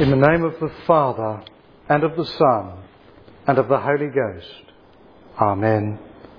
In the name of the Father, and of the Son, and of the Holy Ghost. Amen.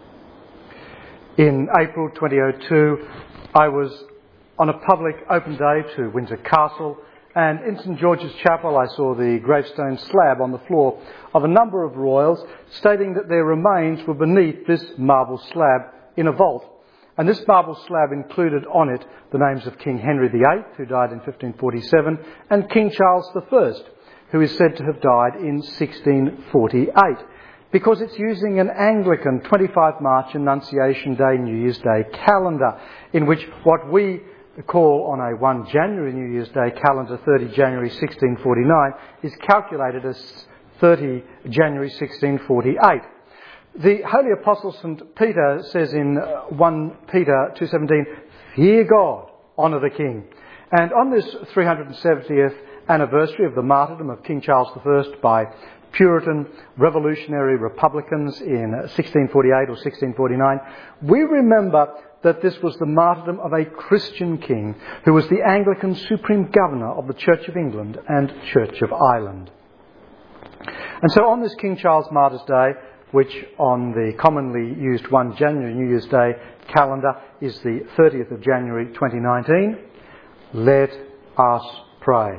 In April 2002, I was on a public open day to Windsor Castle, and in St George's Chapel I saw the gravestone slab on the floor of a number of royals, stating that their remains were beneath this marble slab in a vault. And this marble slab included on it the names of King Henry VIII, who died in 1547, and King Charles I, who is said to have died in 1648, because it's using an Anglican 25 March Annunciation Day, New Year's Day calendar, in which what we call on a 1 January New Year's Day calendar, 30 January 1649, is calculated as 30 January 1648. The Holy Apostle St Peter says in 1 Peter 2:17, "Fear God, honour the King." And on this 370th anniversary of the martyrdom of King Charles I by Puritan revolutionary republicans in 1648 or 1649, we remember that this was the martyrdom of a Christian king who was the Anglican Supreme Governor of the Church of England and Church of Ireland. And so on this King Charles Martyr's Day, which on the commonly used 1 January New Year's Day calendar is the 30th of January 2019, let us pray.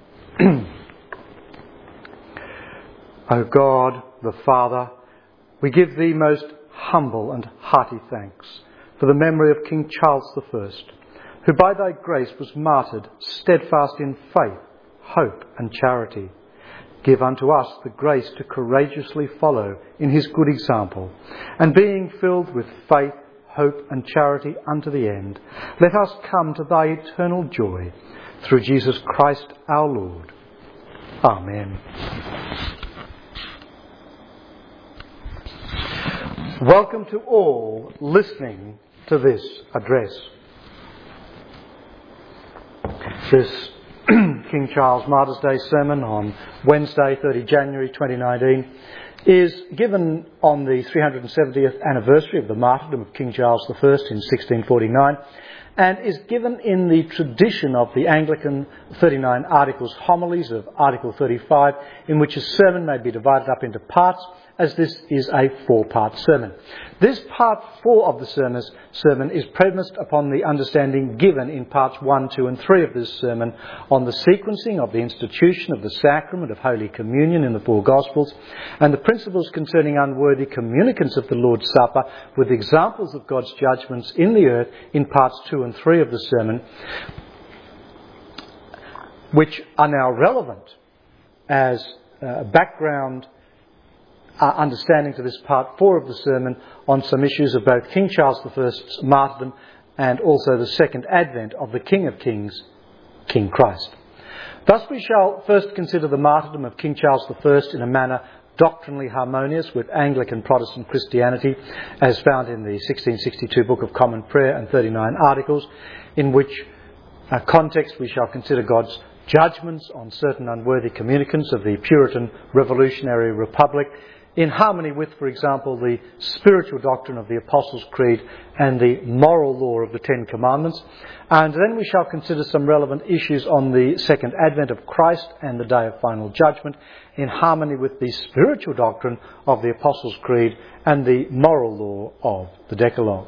O God, the Father, we give Thee most humble and hearty thanks for the memory of King Charles I, who by Thy grace was martyred, steadfast in faith, hope and charity. Give unto us the grace to courageously follow in his good example, and being filled with faith, hope and charity unto the end, let us come to Thy eternal joy, through Jesus Christ our Lord. Amen. Welcome to all listening to this address. This King Charles Martyr's Day sermon on Wednesday, 30 January 2019, is given on the 370th anniversary of the martyrdom of King Charles I in 1649, and is given in the tradition of the Anglican 39 Articles homilies of Article 35, in which a sermon may be divided up into parts, as this is a 4-part sermon. This part 4 of the sermon is premised upon the understanding given in parts 1, 2 and 3 of this sermon on the sequencing of the institution of the sacrament of Holy Communion in the 4 Gospels, and the principles concerning unworthy communicants of the Lord's Supper, with examples of God's judgments in the earth in parts 2 and 3 of the sermon, which are now relevant as background understanding to this part 4 of the sermon on some issues of both King Charles I's martyrdom and also the second advent of the King of Kings, King Christ. Thus we shall first consider the martyrdom of King Charles I in a manner doctrinally harmonious with Anglican Protestant Christianity, as found in the 1662 Book of Common Prayer and 39 Articles, in which context we shall consider God's judgments on certain unworthy communicants of the Puritan revolutionary republic, in harmony with, for example, the spiritual doctrine of the Apostles' Creed and the moral law of the 10 Commandments. And then we shall consider some relevant issues on the second advent of Christ and the day of final judgment, in harmony with the spiritual doctrine of the Apostles' Creed and the moral law of the Decalogue.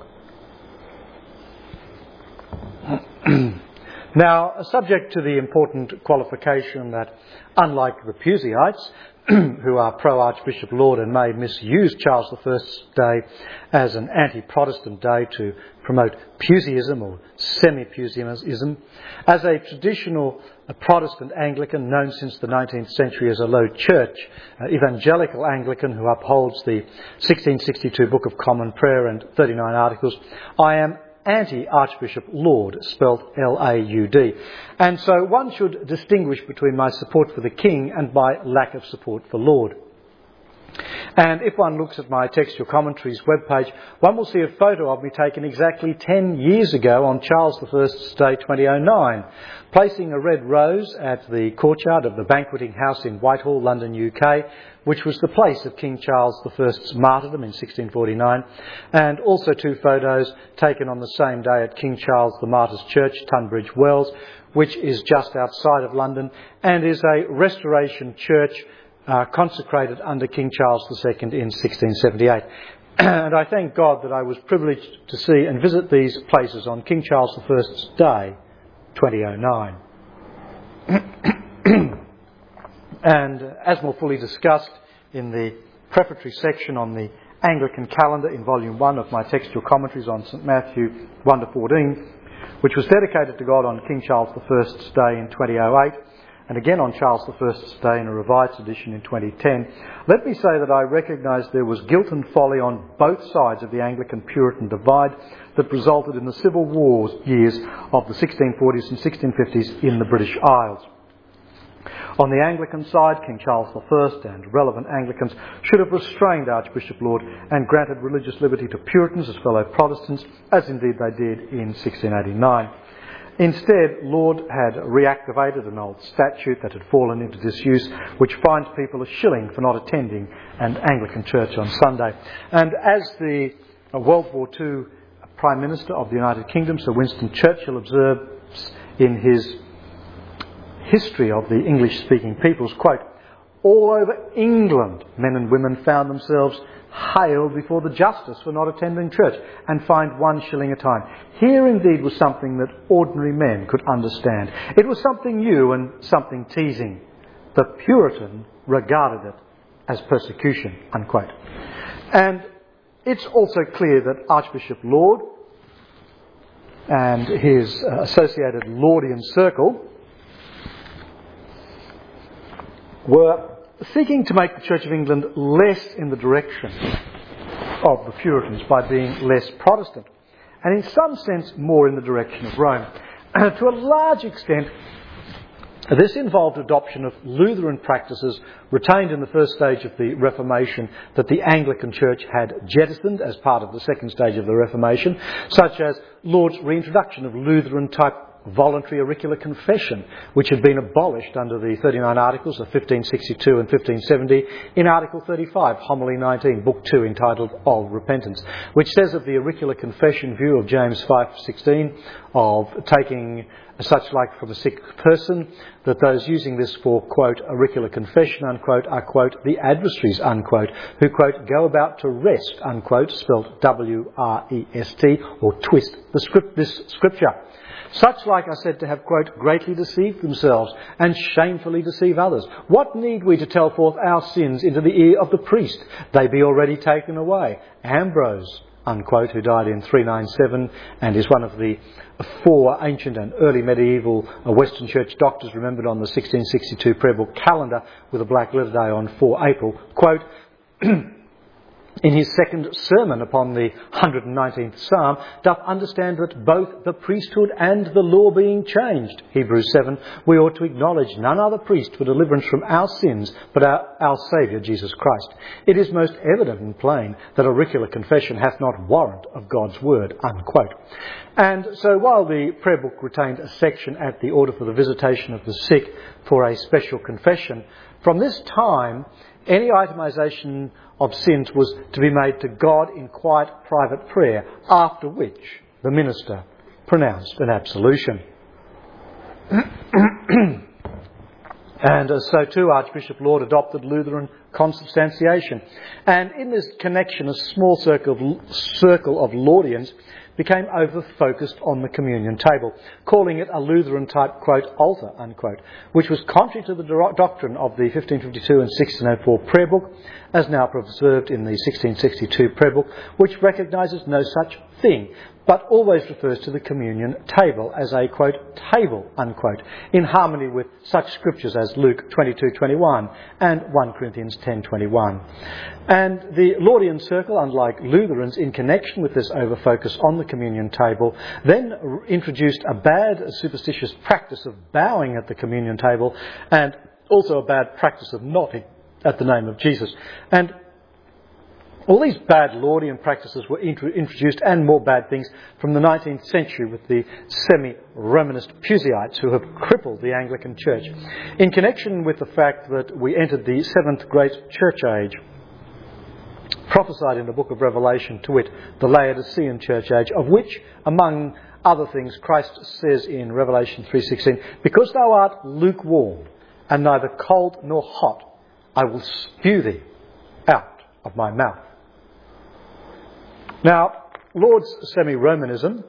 Now, subject to the important qualification that, unlike the Puseyites, who are pro-Archbishop Laud and may misuse Charles I's day as an anti-Protestant day to promote Puseyism or semi-Puseyism, as a traditional Protestant Anglican known since the 19th century as a Low Church, evangelical Anglican who upholds the 1662 Book of Common Prayer and 39 Articles, I am anti-Archbishop Laud, spelt L-A-U-D. And so one should distinguish between my support for the King and my lack of support for Laud. And if one looks at my Textual Commentaries webpage, one will see a photo of me taken exactly 10 years ago on Charles I's Day 2009, placing a red rose at the courtyard of the Banqueting House in Whitehall, London, UK, which was the place of King Charles I's martyrdom in 1649, and also 2 photos taken on the same day at King Charles the Martyr's Church, Tunbridge Wells, which is just outside of London and is a restoration church consecrated under King Charles II in 1678. And I thank God that I was privileged to see and visit these places on King Charles I's Day 2009. And as more fully discussed in the prefatory section on the Anglican calendar in Volume 1 of my Textual Commentaries on St Matthew 1-14, which was dedicated to God on King Charles I's Day in 2008, and again on Charles I's Day in a revised edition in 2010, let me say that I recognise there was guilt and folly on both sides of the Anglican-Puritan divide that resulted in the civil wars years of the 1640s and 1650s in the British Isles. On the Anglican side, King Charles I and relevant Anglicans should have restrained Archbishop Laud and granted religious liberty to Puritans as fellow Protestants, as indeed they did in 1689. Instead, Laud had reactivated an old statute that had fallen into disuse, which fined people a shilling for not attending an Anglican church on Sunday. And as the World War II Prime Minister of the United Kingdom, Sir Winston Churchill, observes in his History of the English-speaking peoples, quote, "All over England, men and women found themselves haled before the justice for not attending church and fined 1 shilling a time. Here indeed was something that ordinary men could understand. It was something new and something teasing. The Puritan regarded it as persecution," unquote. And it's also clear that Archbishop Laud and his associated Laudian circle were seeking to make the Church of England less in the direction of the Puritans by being less Protestant, and in some sense more in the direction of Rome. To a large extent, this involved adoption of Lutheran practices retained in the first stage of the Reformation that the Anglican Church had jettisoned as part of the second stage of the Reformation, such as Laud's reintroduction of Lutheran-type voluntary auricular confession, which had been abolished under the 39 Articles of 1562 and 1570 in Article 35, Homily 19, Book 2, entitled Of Repentance, which says of the auricular confession view of James 5:16 of taking such like from a sick person, that those using this for, quote, auricular confession, unquote, are, quote, the adversaries, unquote, who, quote, go about to wrest, unquote, spelled W-R-E-S-T, or twist this scripture. Such like are said to have, quote, greatly deceived themselves and shamefully deceive others. What need we to tell forth our sins into the ear of the priest? They be already taken away. Ambrose, unquote, who died in 397 and is one of the 4 ancient and early medieval Western Church doctors remembered on the 1662 prayer book calendar with a black letter day on 4 April, quote, in his second sermon upon the 119th Psalm, doth understand that both the priesthood and the law being changed, Hebrews 7, we ought to acknowledge none other priest for deliverance from our sins but our Saviour Jesus Christ. It is most evident and plain that auricular confession hath not warrant of God's word, unquote. And so while the prayer book retained a section at the order for the visitation of the sick for a special confession, from this time any itemisation of sins was to be made to God in quiet private prayer, after which the minister pronounced an absolution. And so too Archbishop Laud adopted Lutheran consubstantiation. And in this connection, a small circle of Laudians became over-focused on the communion table, calling it a Lutheran-type, quote, altar, unquote, which was contrary to the doctrine of the 1552 and 1604 prayer book, as now preserved in the 1662 prayer book, which recognises no such thing, but always refers to the communion table as a, quote, table, unquote, in harmony with such scriptures as Luke 22:21 and 1 Corinthians 10:21. And the Laudian circle, unlike Lutherans, in connection with this over-focus on the communion table, then introduced a bad superstitious practice of bowing at the communion table and also a bad practice of nodding at the name of Jesus. And All these bad Laudian practices were introduced, and more bad things, from the 19th century with the semi-Romanist Puseites who have crippled the Anglican Church, in connection with the fact that we entered the seventh great church age, prophesied in the book of Revelation, to wit, the Laodicean church age, of which, among other things, Christ says in Revelation 3:16, "Because thou art lukewarm and neither cold nor hot, I will spew thee out of my mouth." Now, Laud's semi-Romanism,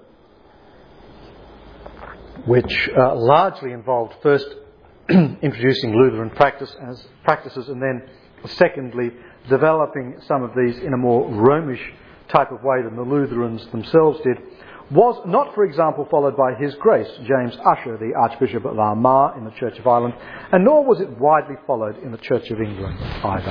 which largely involved first introducing Lutheran practices and then, secondly, developing some of these in a more Romish type of way than the Lutherans themselves did, was not, for example, followed by His Grace, James Ussher, the Archbishop of Armagh in the Church of Ireland, and nor was it widely followed in the Church of England either.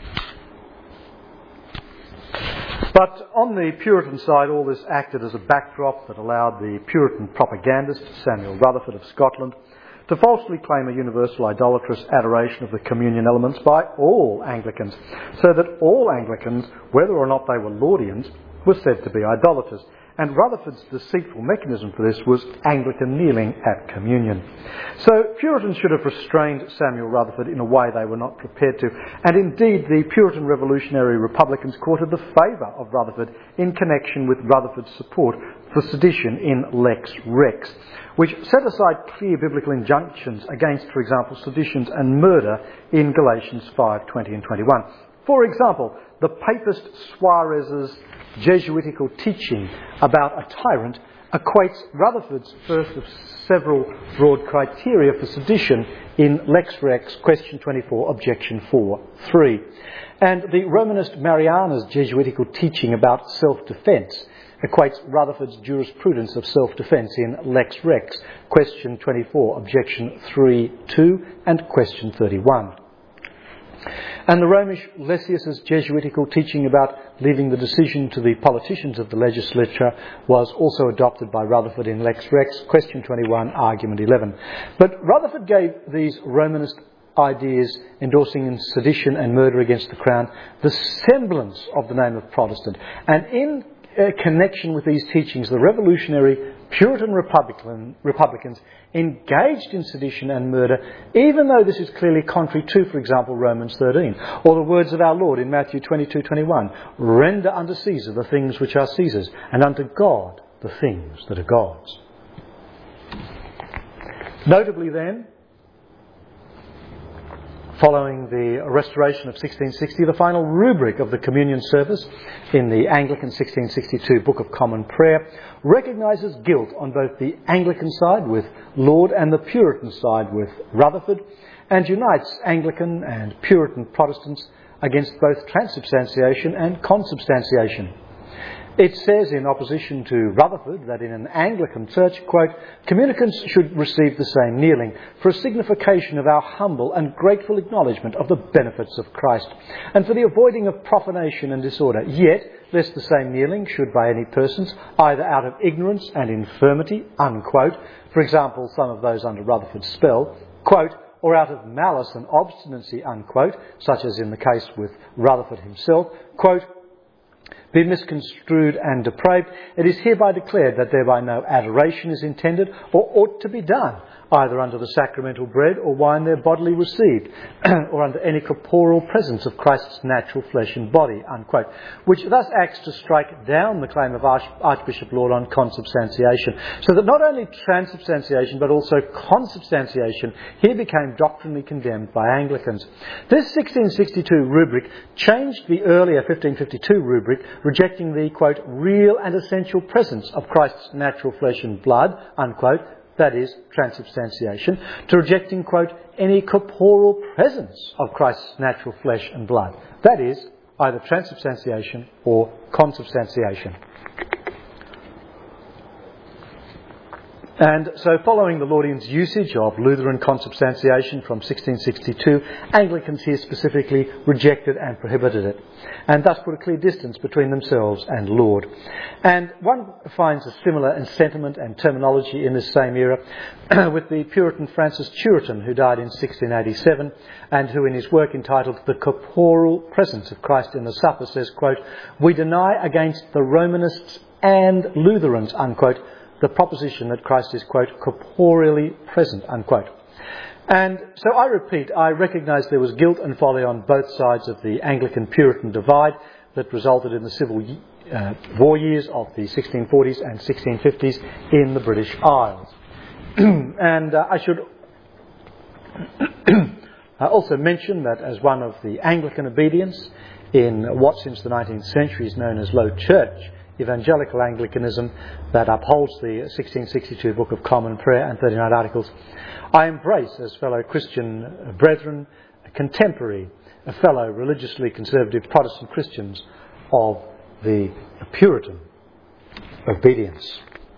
But on the Puritan side, all this acted as a backdrop that allowed the Puritan propagandist, Samuel Rutherford of Scotland, to falsely claim a universal idolatrous adoration of the communion elements by all Anglicans, so that all Anglicans, whether or not they were Laudians, were said to be idolaters. And Rutherford's deceitful mechanism for this was Anglican kneeling at communion. So Puritans should have restrained Samuel Rutherford in a way they were not prepared to. And indeed, the Puritan revolutionary Republicans courted the favour of Rutherford in connection with Rutherford's support for sedition in Lex Rex, which set aside clear biblical injunctions against, for example, seditions and murder in Galatians 5:20 and 21. For example, the Papist Suarez's Jesuitical teaching about a tyrant equates Rutherford's first of several broad criteria for sedition in Lex Rex, question 24, objection 4.3. And the Romanist Mariana's Jesuitical teaching about self-defence equates Rutherford's jurisprudence of self-defence in Lex Rex, question 24, objection 3.2 and question 31. And the Romish Lessius's Jesuitical teaching about leaving the decision to the politicians of the legislature was also adopted by Rutherford in Lex Rex, question 21, argument 11. But Rutherford gave these Romanist ideas endorsing in sedition and murder against the crown the semblance of the name of Protestant. And in connection with these teachings, the revolutionary Puritan Republicans engaged in sedition and murder, even though this is clearly contrary to, for example, Romans 13, or the words of our Lord in Matthew 22:21, "Render unto Caesar the things which are Caesar's, and unto God the things that are God's." Notably then, following the restoration of 1660, the final rubric of the communion service in the Anglican 1662 Book of Common Prayer recognises guilt on both the Anglican side with Laud and the Puritan side with Rutherford, and unites Anglican and Puritan Protestants against both transubstantiation and consubstantiation. It says in opposition to Rutherford that in an Anglican church, quote, "Communicants should receive the same kneeling for a signification of our humble and grateful acknowledgement of the benefits of Christ, and for the avoiding of profanation and disorder, yet lest the same kneeling should by any persons, either out of ignorance and infirmity," unquote, for example, some of those under Rutherford's spell, quote, "or out of malice and obstinacy," unquote, such as in the case with Rutherford himself, quote, "be misconstrued and depraved, it is hereby declared that thereby no adoration is intended or ought to be done, either under the sacramental bread or wine there bodily received, or under any corporeal presence of Christ's natural flesh and body," unquote, which thus acts to strike down the claim of Archbishop Laud on consubstantiation, so that not only transubstantiation but also consubstantiation here became doctrinally condemned by Anglicans. This 1662 rubric changed the earlier 1552 rubric, rejecting the, quote, "real and essential presence of Christ's natural flesh and blood," unquote, that is, transubstantiation, to rejecting, quote, "any corporeal presence of Christ's natural flesh and blood," that is, either transubstantiation or consubstantiation. And so following the Laudians' usage of Lutheran consubstantiation from 1662, Anglicans here specifically rejected and prohibited it, and thus put a clear distance between themselves and Lord. And one finds a similar in sentiment and terminology in this same era with the Puritan Francis Turretin, who died in 1687, and who in his work entitled The Corporal Presence of Christ in the Supper says, quote, "We deny against the Romanists and Lutherans," unquote, the proposition that Christ is, quote, corporeally present, unquote. And so I repeat, I recognise there was guilt and folly on both sides of the Anglican-Puritan divide that resulted in the Civil War years of the 1640s and 1650s in the British Isles. And I should also mention that as one of the Anglican obedience in what since the 19th century is known as Low Church Evangelical Anglicanism that upholds the 1662 Book of Common Prayer and 39 Articles, I embrace as fellow Christian brethren, contemporary, fellow religiously conservative Protestant Christians of the Puritan obedience.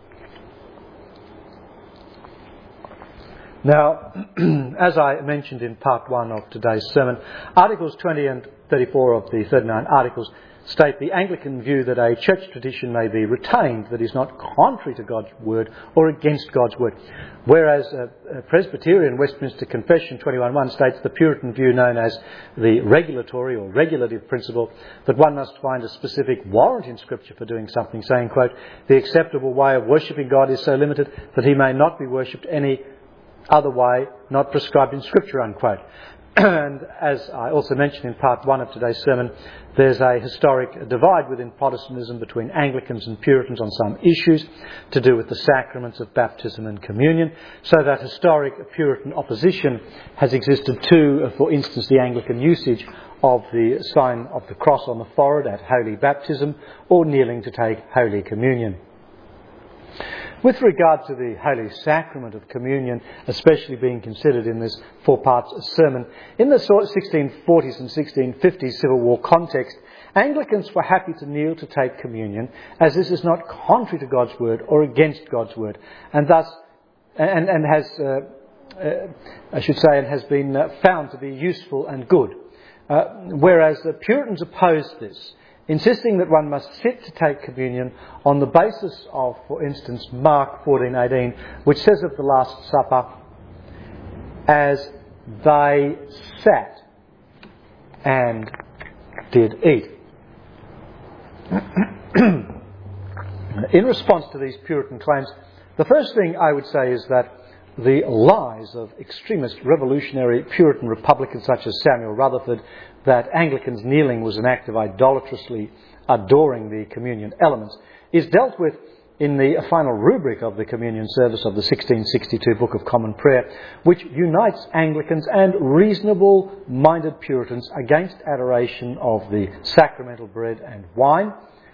Now, as I mentioned in part 1 of today's sermon, Articles 20 and 34 of the 39 Articles state the Anglican view that a church tradition may be retained that is not contrary to God's word or against God's word, whereas Presbyterian Westminster Confession 21:1 states the Puritan view known as the regulatory or regulative principle that one must find a specific warrant in Scripture for doing something, saying, quote, "The acceptable way of worshipping God is so limited that he may not be worshipped any other way not prescribed in Scripture," unquote. And as I also mentioned in part 1 of today's sermon, there's a historic divide within Protestantism between Anglicans and Puritans on some issues to do with the sacraments of baptism and communion, so that historic Puritan opposition has existed to, for instance, the Anglican usage of the sign of the cross on the forehead at holy baptism or kneeling to take Holy Communion. With regard to the Holy Sacrament of Communion, especially being considered in this 4-part sermon, in the 1640s and 1650s Civil War context, Anglicans were happy to kneel to take communion, as this is not contrary to God's word or against God's word, and thus, has been found to be useful and good. Whereas the Puritans opposed this, insisting that one must sit to take communion on the basis of, for instance, Mark 14:18, which says of the Last Supper, "As they sat and did eat." In response to these Puritan claims, the first thing I would say is that the lies of extremist revolutionary Puritan Republicans such as Samuel Rutherford that Anglicans kneeling was an act of idolatrously adoring the communion elements is dealt with in the final rubric of the communion service of the 1662 Book of Common Prayer, which unites Anglicans and reasonable-minded Puritans against adoration of the sacramental bread and wine,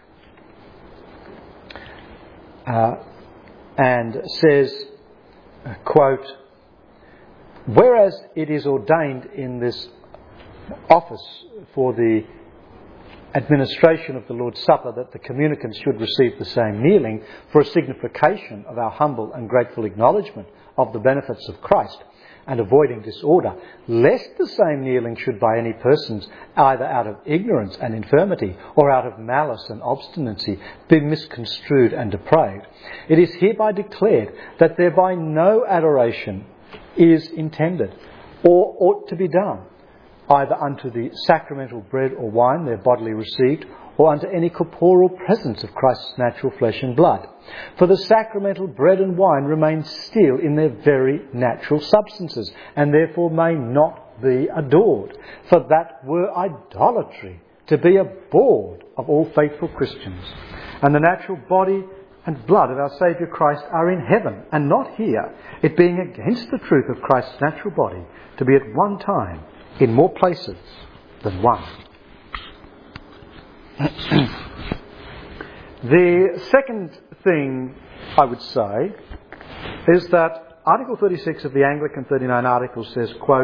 and says, quote, "Whereas it is ordained in this office for the administration of the Lord's Supper that the communicants should receive the same kneeling for a signification of our humble and grateful acknowledgement of the benefits of Christ and avoiding disorder, lest the same kneeling should by any persons, either out of ignorance and infirmity or out of malice and obstinacy, be misconstrued and depraved, it is hereby declared that thereby no adoration is intended or ought to be done, either unto the sacramental bread or wine there bodily received, or unto any corporeal presence of Christ's natural flesh and blood. For the sacramental bread and wine remain still in their very natural substances, and therefore may not be adored. For that were idolatry, to be abhorred of all faithful Christians. And the natural body and blood of our Saviour Christ are in heaven, and not here, it being against the truth of Christ's natural body, to be at one time in more places than one." The second thing I would say is that Article 36 of the Anglican 39 Articles says, quote,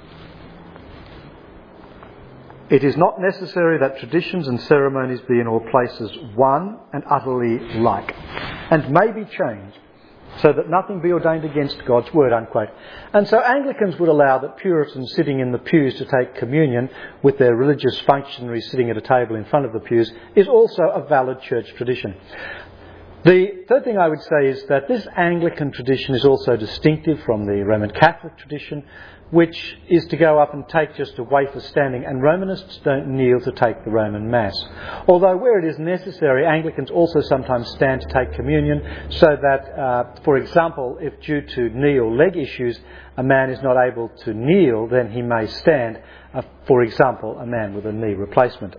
"It is not necessary that traditions and ceremonies be in all places one and utterly like, and may be changed so that nothing be ordained against God's word, unquote. And so Anglicans would allow that Puritans sitting in the pews to take communion with their religious functionaries sitting at a table in front of the pews is also a valid church tradition. The third thing I would say is that this Anglican tradition is also distinctive from the Roman Catholic tradition, which is to go up and take just a wafer standing, and Romanists don't kneel to take the Roman Mass. Although where it is necessary, Anglicans also sometimes stand to take communion, so that, for example, if due to knee or leg issues a man is not able to kneel, then he may stand, for example, a man with a knee replacement.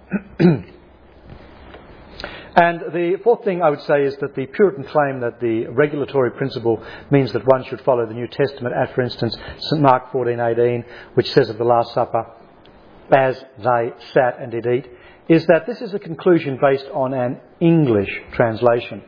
And the fourth thing I would say is that the Puritan claim that the regulatory principle means that one should follow the New Testament, as for instance St Mark 14:18, which says of the Last Supper, as they sat and did eat, is that this is a conclusion based on an English translation.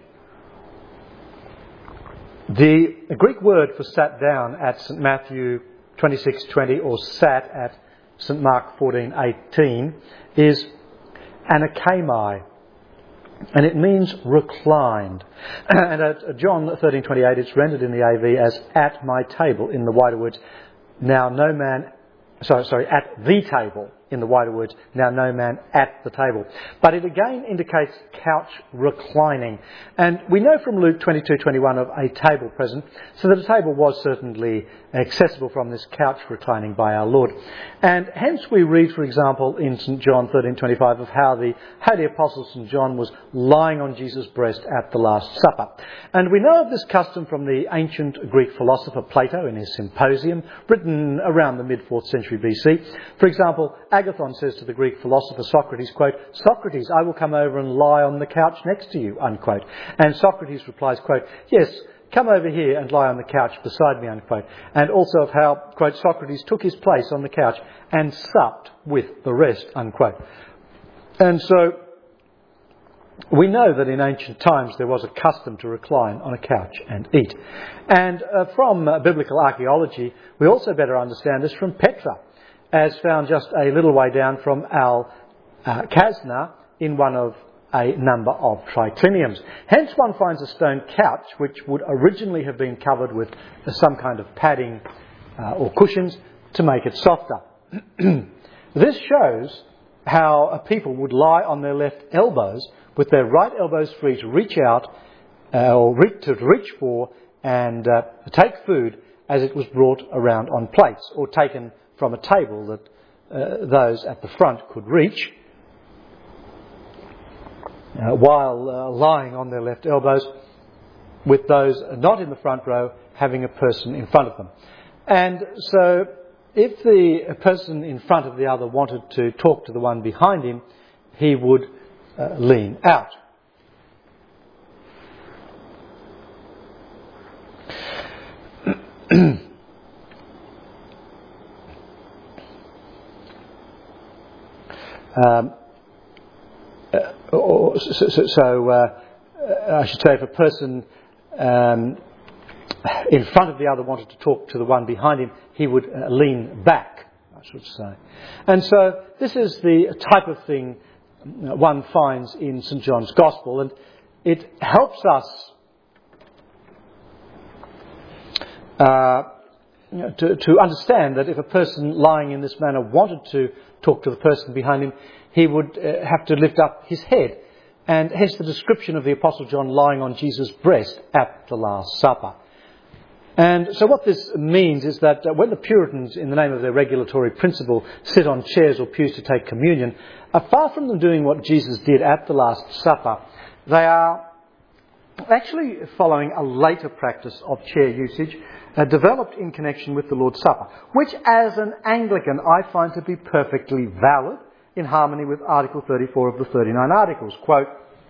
The Greek word for sat down at St Matthew 26:20 or sat at St Mark 14:18 is anakemai, and it means reclined. And at John 13:28, it's rendered in the AV as at my table, in the wider words, now no man, at the table, in the wider words, now no man at the table. But it again indicates couch reclining. And we know from Luke 22:21 of a table present, so that a table was certainly accessible from this couch reclining by our Lord. And hence we read, for example, in St John 13:25 of how the Holy Apostle St John was lying on Jesus' breast at the Last Supper. And we know of this custom from the ancient Greek philosopher Plato in his Symposium, written around the mid-4th century BC. For example, Agathon says to the Greek philosopher Socrates, quote, "Socrates, I will come over and lie on the couch next to you," unquote. And Socrates replies, quote, "Yes, come over here and lie on the couch beside me," unquote. And also of how, quote, Socrates took his place on the couch and supped with the rest, unquote. And so we know that in ancient times there was a custom to recline on a couch and eat. And from biblical archaeology, we also better understand this from Petra, as found just a little way down from Al-Kazna in one of a number of tricliniums. Hence one finds a stone couch which would originally have been covered with some kind of padding or cushions to make it softer. This shows how a people would lie on their left elbows with their right elbows free to reach out or to reach for and take food as it was brought around on plates or taken from a table that those at the front could reach, while lying on their left elbows, with those not in the front row having a person in front of them. And so if the person in front of the other wanted to talk to the one behind him, he would lean out. I should say if a person in front of the other wanted to talk to the one behind him, he would lean back, I should say. And so this is the type of thing one finds in St John's Gospel, and it helps us to understand that if a person lying in this manner wanted to talk to the person behind him, he would have to lift up his head. And hence the description of the Apostle John lying on Jesus' breast at the Last Supper. And so what this means is that when the Puritans, in the name of their regulatory principle, sit on chairs or pews to take communion, far from them doing what Jesus did at the Last Supper, they are actually following a later practice of chair usage developed in connection with the Lord's Supper, which as an Anglican I find to be perfectly valid in harmony with Article 34 of the 39 Articles. Quote,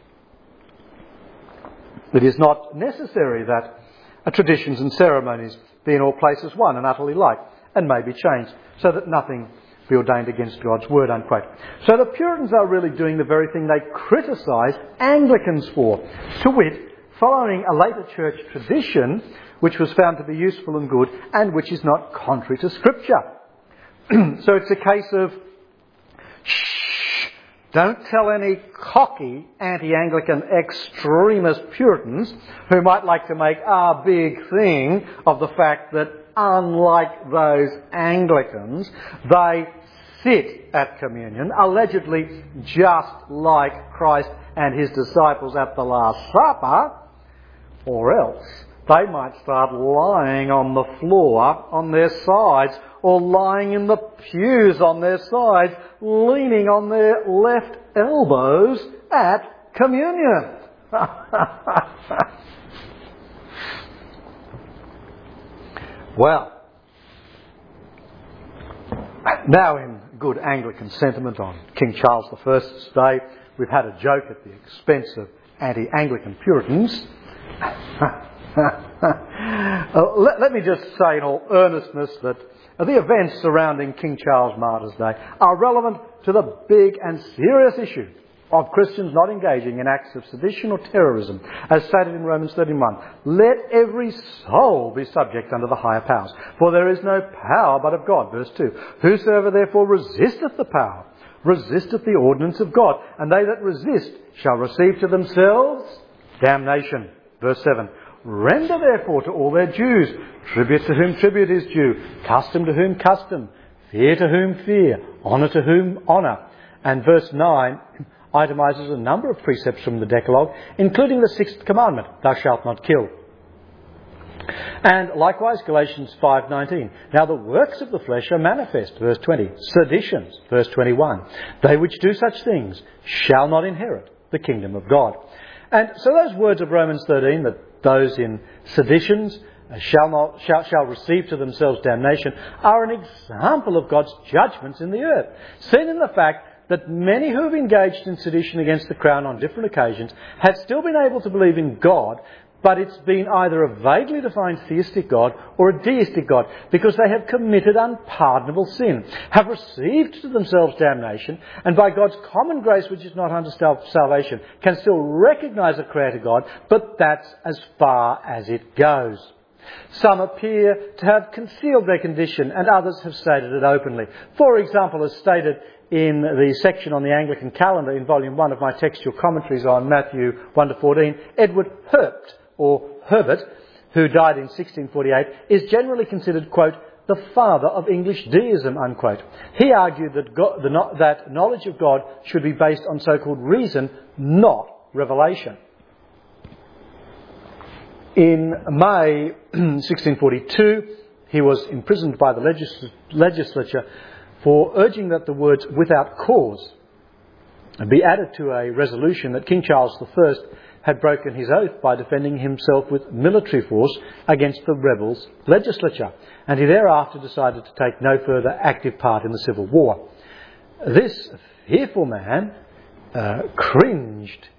"It is not necessary that traditions and ceremonies be in all places one and utterly like, and may be changed, so that nothing be ordained against God's word," unquote. So the Puritans are really doing the very thing they criticised Anglicans for, to wit, following a later church tradition which was found to be useful and good and which is not contrary to Scripture. So it's a case of, shh, Don't tell any cocky anti-Anglican extremist Puritans who might like to make a big thing of the fact that unlike those Anglicans, they sit at communion, allegedly just like Christ and his disciples at the Last Supper, or else they might start lying on the floor on their sides, or lying in the pews on their sides, leaning on their left elbows at communion. Well, now in good Anglican sentiment on King Charles I's day, we've had a joke at the expense of anti-Anglican Puritans. Let me just say in all earnestness that the events surrounding King Charles Martyr's Day are relevant to the big and serious issue of Christians not engaging in acts of sedition or terrorism, as stated in Romans 13:1. Let every soul be subject unto the higher powers, for there is no power but of God. Verse 2. Whosoever therefore resisteth the power, resisteth the ordinance of God, and they that resist shall receive to themselves damnation. Verse 7. Render therefore to all their dues, tribute to whom tribute is due, custom to whom custom, fear to whom fear, honour to whom honour. And verse 9 itemises a number of precepts from the Decalogue, including the 6th commandment, thou shalt not kill. And likewise Galatians 5:19. Now the works of the flesh are manifest, verse 20. Seditions, verse 21. They which do such things shall not inherit the kingdom of God. And so those words of Romans 13, that those in seditions shall receive to themselves damnation, are an example of God's judgments in the earth, seen in the fact that many who have engaged in sedition against the crown on different occasions have still been able to believe in God, but it's been either a vaguely defined theistic God or a deistic God, because they have committed unpardonable sin, have received to themselves damnation, and by God's common grace, which is not unto salvation, can still recognise a creator God, but that's as far as it goes. Some appear to have concealed their condition, and others have stated it openly. For example, as stated in the section on the Anglican calendar in volume 1 of my textual commentaries on Matthew 1-14, Edward Herbert, who died in 1648, is generally considered, quote, the father of English deism, unquote. He argued that that knowledge of God should be based on so-called reason, not revelation. In May 1642, he was imprisoned by the legislature for urging that the words without cause be added to a resolution that King Charles I had broken his oath by defending himself with military force against the rebels' legislature, and he thereafter decided to take no further active part in the Civil War. This fearful man cringed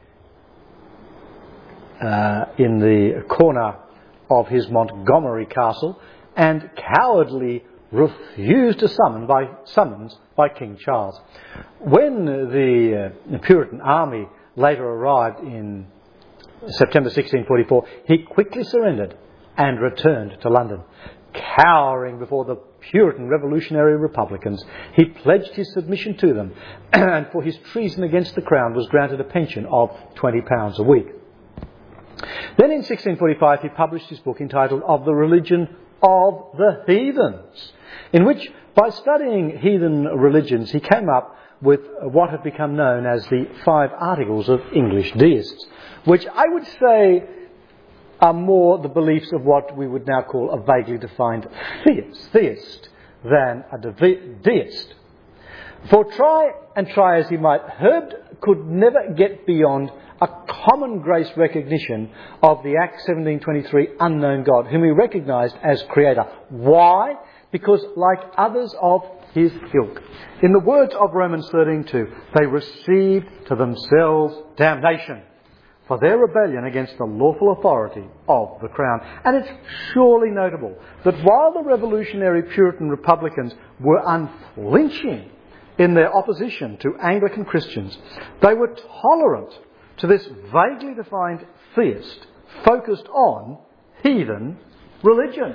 in the corner of his Montgomery castle and cowardly refused a summons by King Charles. When the Puritan army later arrived in September 1644, he quickly surrendered and returned to London. Cowering before the Puritan revolutionary Republicans, he pledged his submission to them, and for his treason against the crown was granted a pension of £20 a week. Then in 1645 he published his book entitled Of the Religion of the Heathens, in which, by studying heathen religions, he came up with what have become known as the 5 Articles of English Deists, which I would say are more the beliefs of what we would now call a vaguely defined theist than a deist. For try as he might, Herbert could never get beyond a common grace recognition of the Acts 17:23 unknown God, whom he recognised as creator. Why? Because, like others of his ilk, in the words of Romans 13:2, they received to themselves damnation for their rebellion against the lawful authority of the crown. And it's surely notable that while the revolutionary Puritan Republicans were unflinching in their opposition to Anglican Christians, they were tolerant to this vaguely defined theist focused on heathen religion.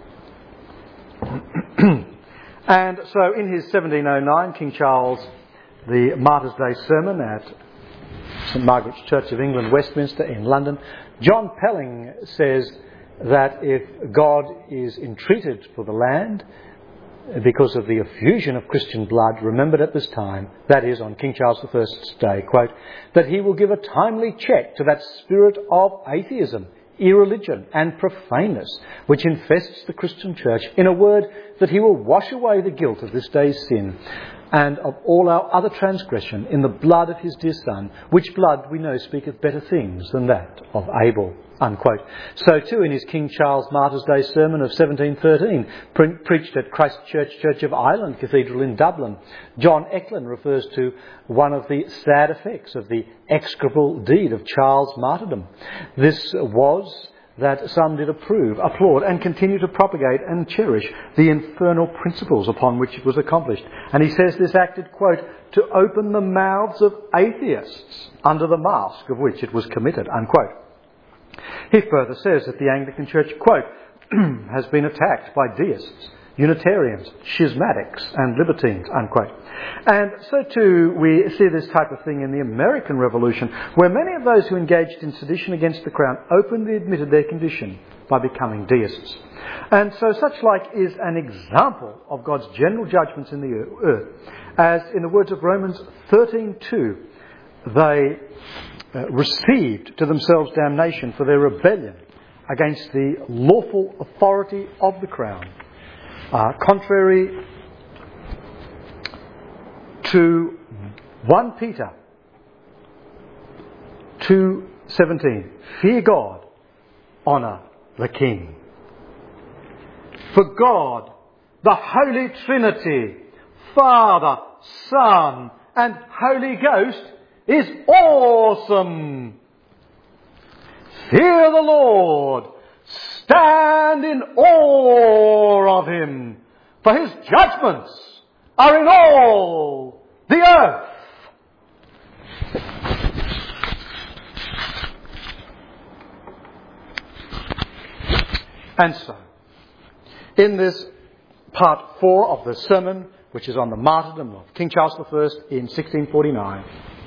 And so in his 1709, King Charles the Martyr's Day sermon at St Margaret's Church of England, Westminster in London, John Pelling says that if God is entreated for the land because of the effusion of Christian blood remembered at this time, that is, on King Charles I's day, quote, that he will give a timely check to that spirit of atheism, irreligion and profaneness which infests the Christian church. In a word, that he will wash away the guilt of this day's sin and of all our other transgression in the blood of his dear Son, which blood we know speaketh better things than that of Abel, unquote. So too in his King Charles Martyr's Day sermon of 1713, preached at Christ Church, Church of Ireland Cathedral in Dublin, John Eklund refers to one of the sad effects of the execrable deed of Charles' martyrdom. This was that some did applaud and continue to propagate and cherish the infernal principles upon which it was accomplished. And he says this acted, quote, to open the mouths of atheists under the mask of which it was committed, unquote. He further says that the Anglican Church, quote, has been attacked by deists, Unitarians, schismatics and libertines, unquote. And so too we see this type of thing in the American Revolution, where many of those who engaged in sedition against the crown openly admitted their condition by becoming deists. And so such like is an example of God's general judgments in the earth, as in the words of Romans 13:2, they received to themselves damnation for their rebellion against the lawful authority of the crown. Contrary to 1 Peter 2:17, fear God, honour the King. For God, the Holy Trinity, Father, Son and Holy Ghost is awesome. Fear the Lord. Stand in awe of him, for his judgments are in all the earth. And so, in this part 4 of the sermon, which is on the martyrdom of King Charles I in 1649,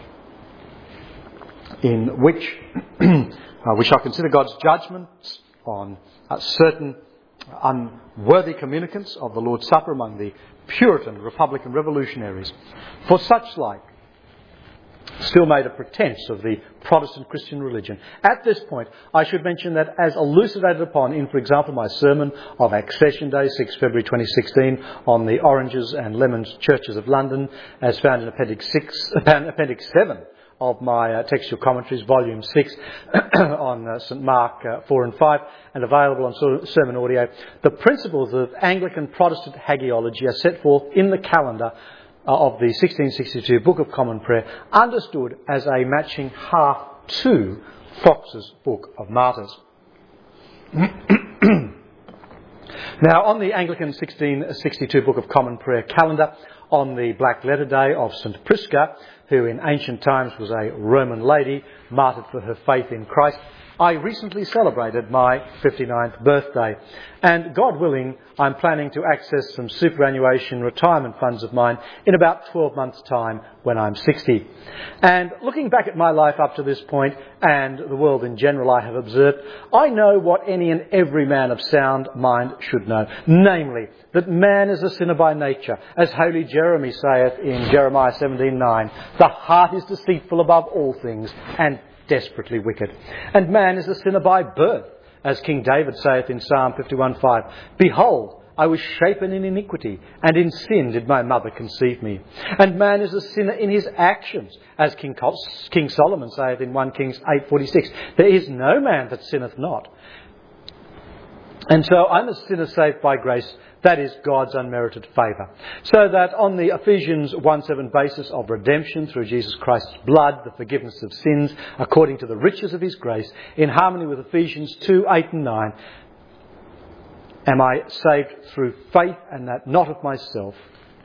in which we shall consider God's judgments on certain unworthy communicants of the Lord's Supper among the Puritan, Republican revolutionaries, for such like still made a pretense of the Protestant Christian religion. At this point, I should mention that as elucidated upon in, for example, my sermon of Accession Day, 6 February 2016, on the Oranges and Lemons Churches of London, as found in Appendix 7 of my textual commentaries, Volume 6, on St Mark 4 and 5, and available on sermon audio, the principles of Anglican Protestant hagiology are set forth in the calendar of the 1662 Book of Common Prayer, understood as a matching half to Fox's Book of Martyrs. Now, on the Anglican 1662 Book of Common Prayer calendar, on the Black Letter Day of St Prisca, who in ancient times was a Roman lady martyred for her faith in Christ, I recently celebrated my 59th birthday. And God willing, I'm planning to access some superannuation retirement funds of mine in about 12 months' time when I'm 60. And looking back at my life up to this point, and the world in general I have observed, I know what any and every man of sound mind should know. Namely, that man is a sinner by nature. As holy Jeremy saith in Jeremiah 17:9, the heart is deceitful above all things and desperately wicked. And man is a sinner by birth, as King David saith in Psalm 51:5, behold, I was shapen in iniquity, and in sin did my mother conceive me. And man is a sinner in his actions, as King Solomon saith in 1 Kings 8:46, there is no man that sinneth not. And so I'm a sinner saved by grace. That is God's unmerited favour. So that on the Ephesians 1:7 basis of redemption through Jesus Christ's blood, the forgiveness of sins, according to the riches of his grace, in harmony with Ephesians 2:8 and 9, am I saved through faith, and that not of myself.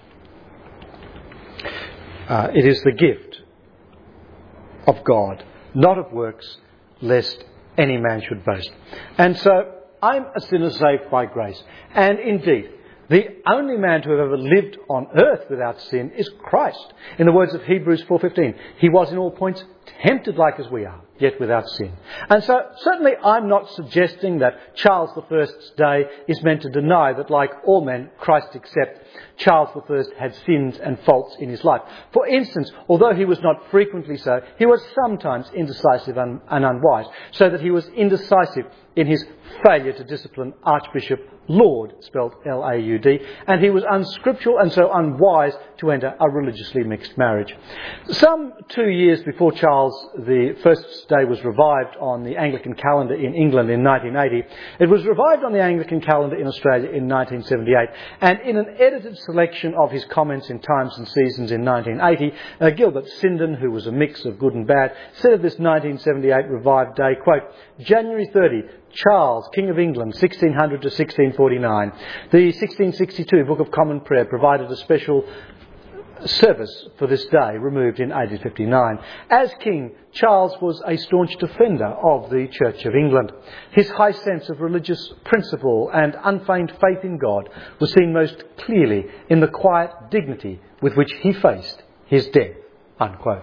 It is the gift of God, not of works, lest any man should boast. And so I'm a sinner saved by grace. And indeed, The only man to have ever lived on earth without sin is Christ. In the words of Hebrews 4:15, he was in all points tempted like as we are, yet without sin. And so certainly I'm not suggesting that Charles I's day is meant to deny that, like all men, Christ except, Charles I had sins and faults in his life. For instance, although he was not frequently so, he was sometimes indecisive and unwise, so that he was indecisive in his failure to discipline Archbishop Laud, spelled L-A-U-D, and he was unscriptural and so unwise to enter a religiously mixed marriage. Some 2 years before Charles I's day was revived on the Anglican calendar in England in 1980, it was revived on the Anglican calendar in Australia in 1978, and in an edited selection of his comments in Times and Seasons in 1980, Gilbert Sinden, who was a mix of good and bad, said of this 1978 revived day, quote, January 30, Charles, King of England, 1600 to 1649. The 1662 Book of Common Prayer provided a special service for this day, removed in 1859. As King, Charles was a staunch defender of the Church of England. His high sense of religious principle and unfeigned faith in God was seen most clearly in the quiet dignity with which he faced his death, unquote.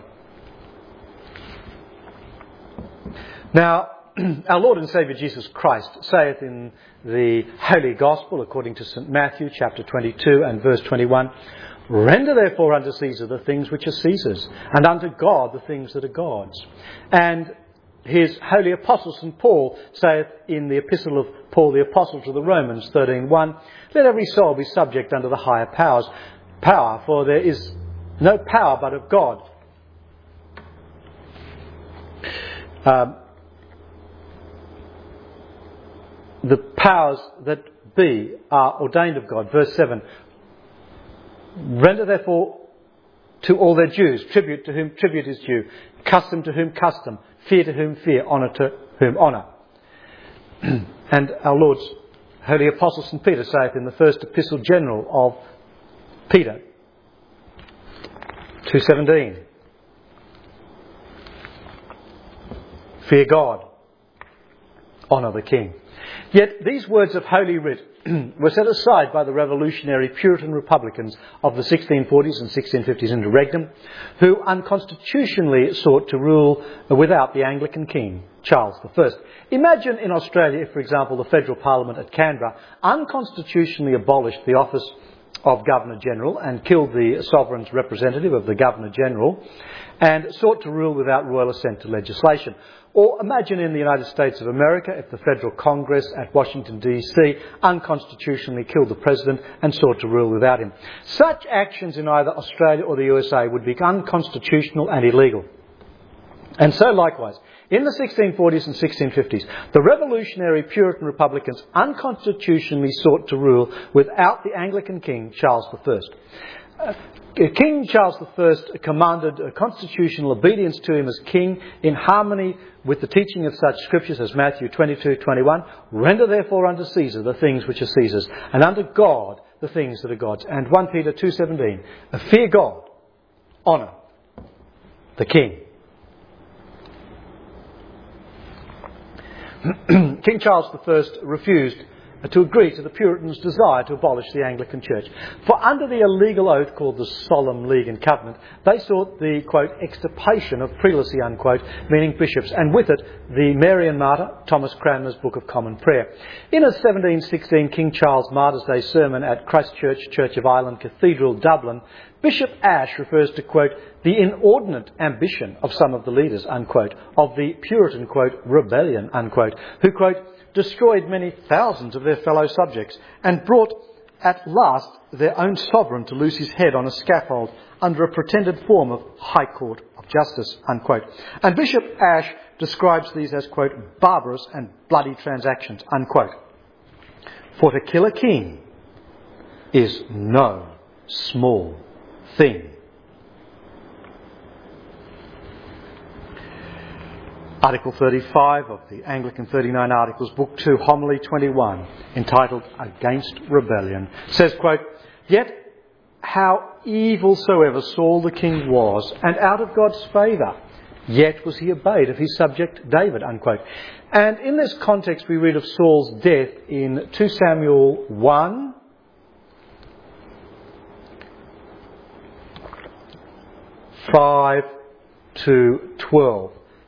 Now, our Lord and Saviour Jesus Christ saith in the Holy Gospel, according to St. Matthew, chapter 22 and verse 21, Render therefore unto Caesar the things which are Caesar's, and unto God the things that are God's. And his holy apostle St. Paul saith in the epistle of Paul the Apostle to the Romans 13:1, Let every soul be subject unto the higher power, for there is no power but of God. The powers that be are ordained of God. Verse 7, Render therefore to all their dues, tribute to whom tribute is due, custom to whom custom, fear to whom fear, honour to whom honour. And our Lord's holy apostle St. Peter saith in the first epistle general of Peter, 2:17, Fear God, honour the King. Yet these words of Holy Writ were set aside by the revolutionary Puritan Republicans of the 1640s and 1650s interregnum, who unconstitutionally sought to rule without the Anglican King, Charles I. Imagine in Australia if, for example, the Federal Parliament at Canberra unconstitutionally abolished the office of Governor-General and killed the sovereign's representative of the Governor-General and sought to rule without royal assent to legislation. Or imagine in the United States of America if the Federal Congress at Washington DC unconstitutionally killed the President and sought to rule without him. Such actions in either Australia or the USA would be unconstitutional and illegal. And so likewise, in the 1640s and 1650s, the revolutionary Puritan Republicans unconstitutionally sought to rule without the Anglican King, Charles I. King Charles I commanded constitutional obedience to him as king in harmony with the teaching of such scriptures as Matthew 22:21, Render therefore unto Caesar the things which are Caesar's, and unto God the things that are God's. And 1 Peter 2:17, Fear God, honour the King. King Charles I refused to agree to the Puritans' desire to abolish the Anglican Church. For under the illegal oath called the Solemn League and Covenant, they sought the, quote, extirpation of prelacy, unquote, meaning bishops, and with it the Marian martyr, Thomas Cranmer's Book of Common Prayer. In a 1716 King Charles Martyr's Day sermon at Christ Church, Church of Ireland Cathedral, Dublin, Bishop Ash refers to, quote, the inordinate ambition of some of the leaders, unquote, of the Puritan, quote, rebellion, unquote, who, quote, destroyed many thousands of their fellow subjects and brought at last their own sovereign to lose his head on a scaffold under a pretended form of High Court of Justice, unquote. And Bishop Ash describes these as, quote, barbarous and bloody transactions, unquote. For to kill a king is no small thing. Article 35 of the Anglican 39 Articles, Book 2, Homily 21, entitled Against Rebellion, says, quote, Yet how evil soever Saul the king was, and out of God's favour, yet was he obeyed of his subject David, unquote. And in this context we read of Saul's death in 2 Samuel 1, 5 to 12.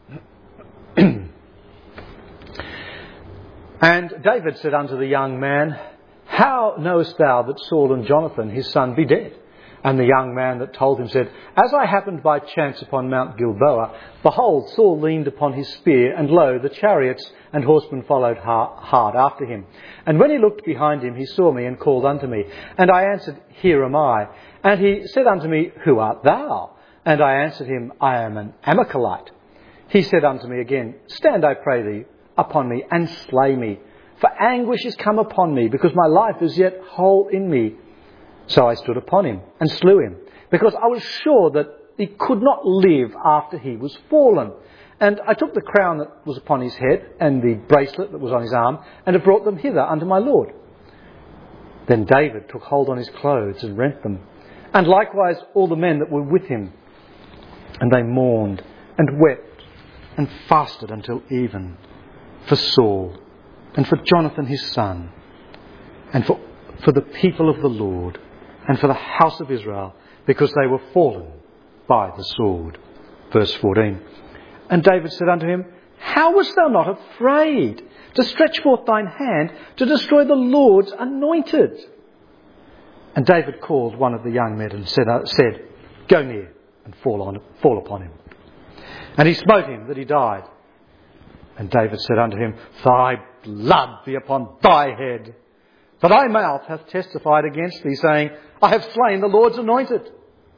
And David said unto the young man, How knowest thou that Saul and Jonathan his son be dead? And the young man that told him said, As I happened by chance upon Mount Gilboa, behold, Saul leaned upon his spear, and lo, the chariots and horsemen followed hard after him. And when he looked behind him, he saw me and called unto me. And I answered, Here am I. And he said unto me, Who art thou? And I answered him, I am an Amalekite. He said unto me again, Stand, I pray thee, upon me, and slay me. For anguish is come upon me, because my life is yet whole in me. So I stood upon him, and slew him, because I was sure that he could not live after he was fallen. And I took the crown that was upon his head, and the bracelet that was on his arm, and have brought them hither unto my Lord. Then David took hold on his clothes, and rent them, and likewise all the men that were with him. And they mourned, and wept, and fasted until even, for Saul, and for Jonathan his son, and for the people of the Lord, and for the house of Israel, because they were fallen by the sword. Verse 14. And David said unto him, How wast thou not afraid to stretch forth thine hand to destroy the Lord's anointed? And David called one of the young men and said, Go near and fall upon him. And he smote him that he died. And David said unto him, Thy blood be upon thy head. For thy mouth hath testified against thee, saying, I have slain the Lord's anointed.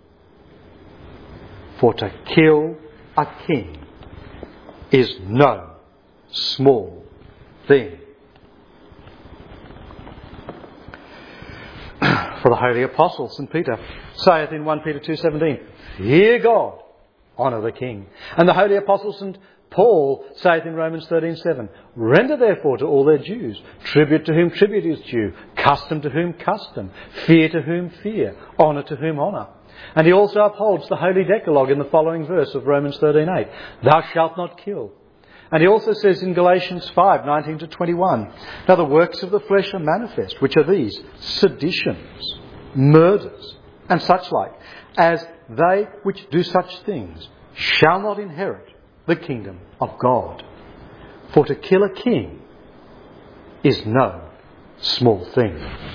For to kill a king is no small thing. For the holy apostle, St. Peter, saith in 1 Peter 2:17, Fear God, honour the king. And the holy apostle, St. Paul, saith in Romans 13:7, Render therefore to all their dues, tribute to whom tribute is due, custom to whom custom, fear to whom fear, honour to whom honour. And he also upholds the holy decalogue in the following verse of Romans 13:8, Thou shalt not kill. And he also says in Galatians 5:19 to 21, Now the works of the flesh are manifest, which are these, seditions, murders, and such like, as they which do such things shall not inherit the kingdom of God. For to kill a king is no small thing.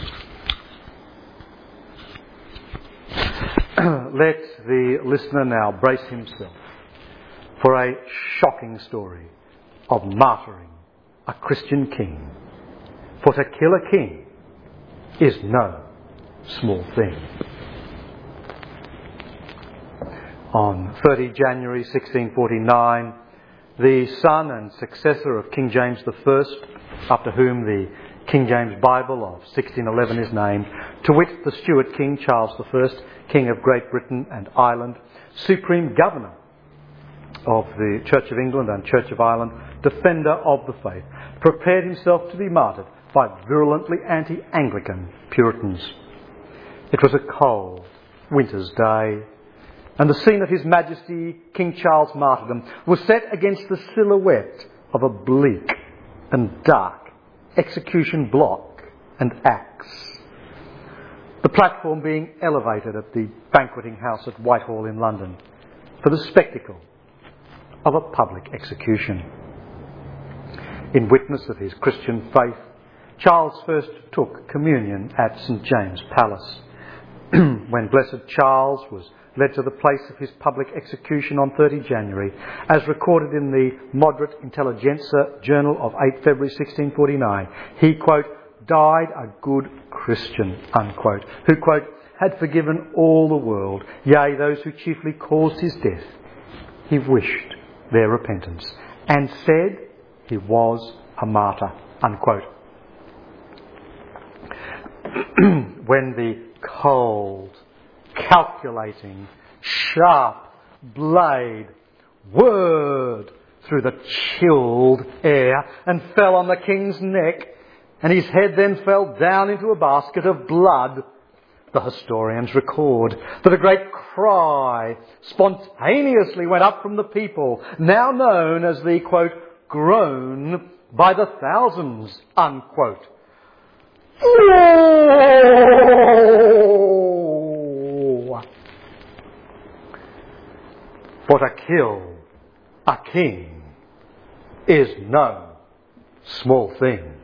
Let the listener now brace himself for a shocking story of martyring a Christian king. For to kill a king is no small thing. On 30 January 1649, the son and successor of King James I, after whom the King James Bible of 1611 is named, to wit the Stuart King Charles I, King of Great Britain and Ireland, Supreme Governor of the Church of England and Church of Ireland, defender of the faith, prepared himself to be martyred by virulently anti-Anglican Puritans. It was a cold winter's day, and the scene of His Majesty King Charles' martyrdom was set against the silhouette of a bleak and dark execution block and axe. The platform being elevated at the banqueting house at Whitehall in London for the spectacle of a public execution. In witness of his Christian faith, Charles first took communion at St. James' Palace. When Blessed Charles was led to the place of his public execution on 30 January, as recorded in the Moderate Intelligencer Journal of 8 February 1649, he, quote, died a good Christian, unquote, who, quote, had forgiven all the world, yea, those who chiefly caused his death. He wished their repentance, and said he was a martyr, unquote. When the cold, calculating, sharp blade whirred through the chilled air and fell on the king's neck, and his head then fell down into a basket of blood, the historians record that a great cry spontaneously went up from the people, now known as the, quote, groan by the thousands, unquote. kill a king is no small thing.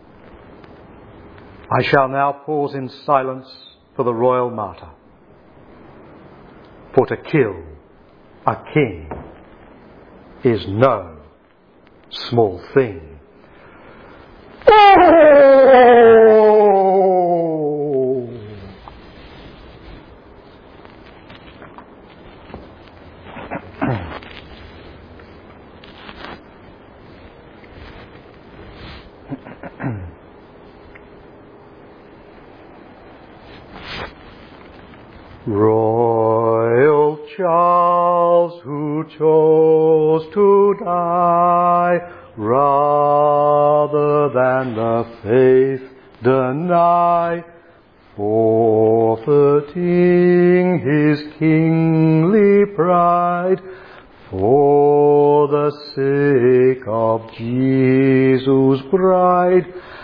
I shall now pause in silence for the royal martyr. For to kill a king is no small thing. Royal Charles, who chose to die rather than the faith deny, forfeiting his kingly pride for the sake of Jesus' bride,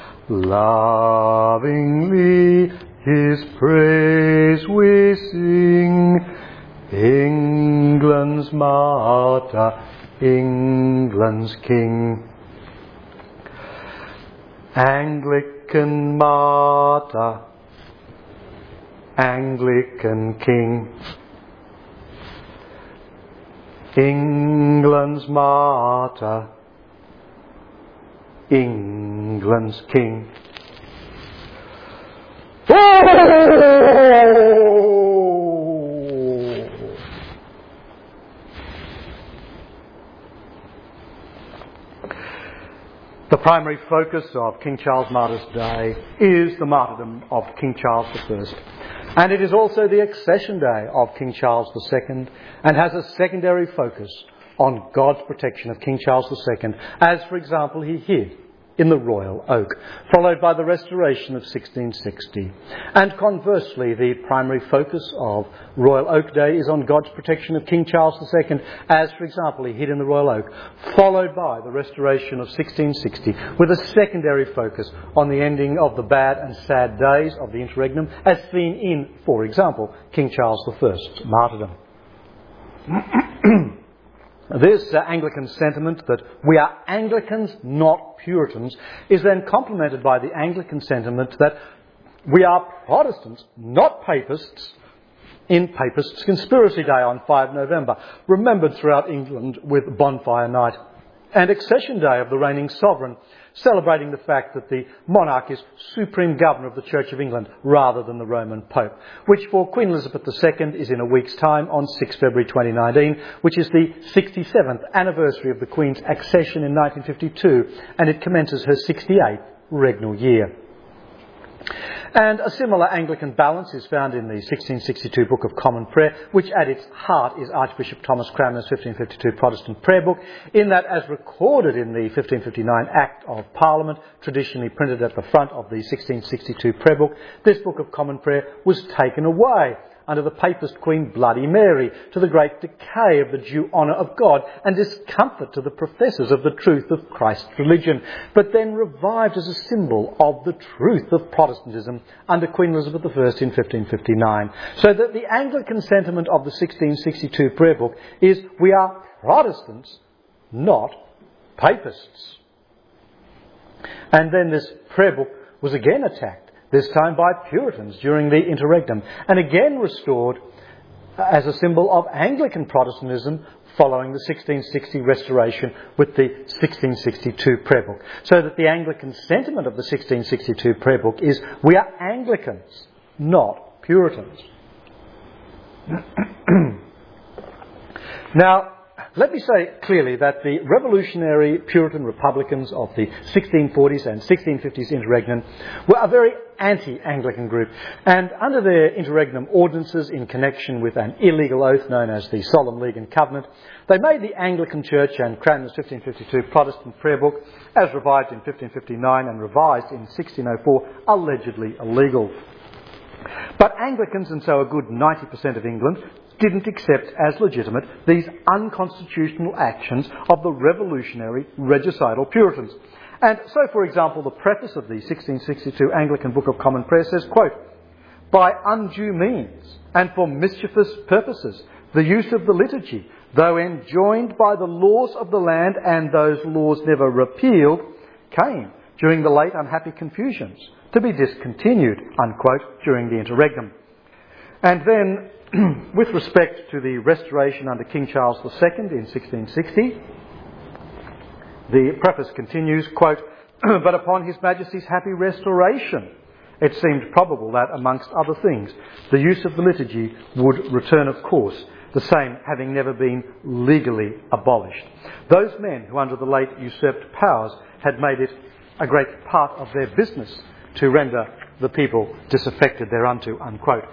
lovingly his praise we sing. England's martyr, England's king. Anglican martyr, Anglican king. England's martyr, England's king. The primary focus of King Charles Martyr's Day is the martyrdom of King Charles I. And it is also the accession day of King Charles II, and has a secondary focus on God's protection of King Charles II, as, for example, he hid in the Royal Oak, followed by the Restoration of 1660. And conversely, the primary focus of Royal Oak Day is on God's protection of King Charles II, as, for example, he hid in the Royal Oak, followed by the Restoration of 1660, with a secondary focus on the ending of the bad and sad days of the interregnum, as seen in, for example, King Charles I's martyrdom. This Anglican sentiment that we are Anglicans, not Puritans, is then complemented by the Anglican sentiment that we are Protestants, not Papists, in Papists' Conspiracy Day on 5 November, remembered throughout England with Bonfire Night, and Accession Day of the reigning sovereign, celebrating the fact that the monarch is supreme governor of the Church of England rather than the Roman Pope, which for Queen Elizabeth II is in a week's time on 6 February 2019, which is the 67th anniversary of the Queen's accession in 1952, and it commences her 68th regnal year. And a similar Anglican balance is found in the 1662 Book of Common Prayer, which at its heart is Archbishop Thomas Cranmer's 1552 Protestant Prayer Book, in that, as recorded in the 1559 Act of Parliament, traditionally printed at the front of the 1662 Prayer Book, this Book of Common Prayer was taken away under the Papist Queen Bloody Mary, to the great decay of the due honour of God and discomfort to the professors of the truth of Christ's religion, but then revived as a symbol of the truth of Protestantism under Queen Elizabeth I in 1559. So that the Anglican sentiment of the 1662 Prayer Book is, we are Protestants, not Papists. And then this prayer book was again attacked, this time by Puritans during the interregnum, and again restored as a symbol of Anglican Protestantism following the 1660 restoration with the 1662 prayer book. So that the Anglican sentiment of the 1662 prayer book is, we are Anglicans, not Puritans. Now, let me say clearly that the revolutionary Puritan Republicans of the 1640s and 1650s interregnum were a very anti-Anglican group, and under their interregnum ordinances in connection with an illegal oath known as the Solemn League and Covenant, they made the Anglican Church and Cranmer's 1552 Protestant Prayer Book, as revived in 1559 and revised in 1604, allegedly illegal. But Anglicans, and so a good 90% of England, didn't accept as legitimate these unconstitutional actions of the revolutionary regicidal Puritans. And so, for example, the preface of the 1662 Anglican Book of Common Prayer says, quote, "By undue means and for mischievous purposes, the use of the liturgy, though enjoined by the laws of the land and those laws never repealed, came during the late unhappy confusions to be discontinued, unquote, during the interregnum. And then, with respect to the restoration under King Charles II in 1660, the preface continues, quote, but upon His Majesty's happy restoration, it seemed probable that, amongst other things, the use of the liturgy would return of course, the same having never been legally abolished. Those men who under the late usurped powers had made it a great part of their business to render the people disaffected thereunto, unquote.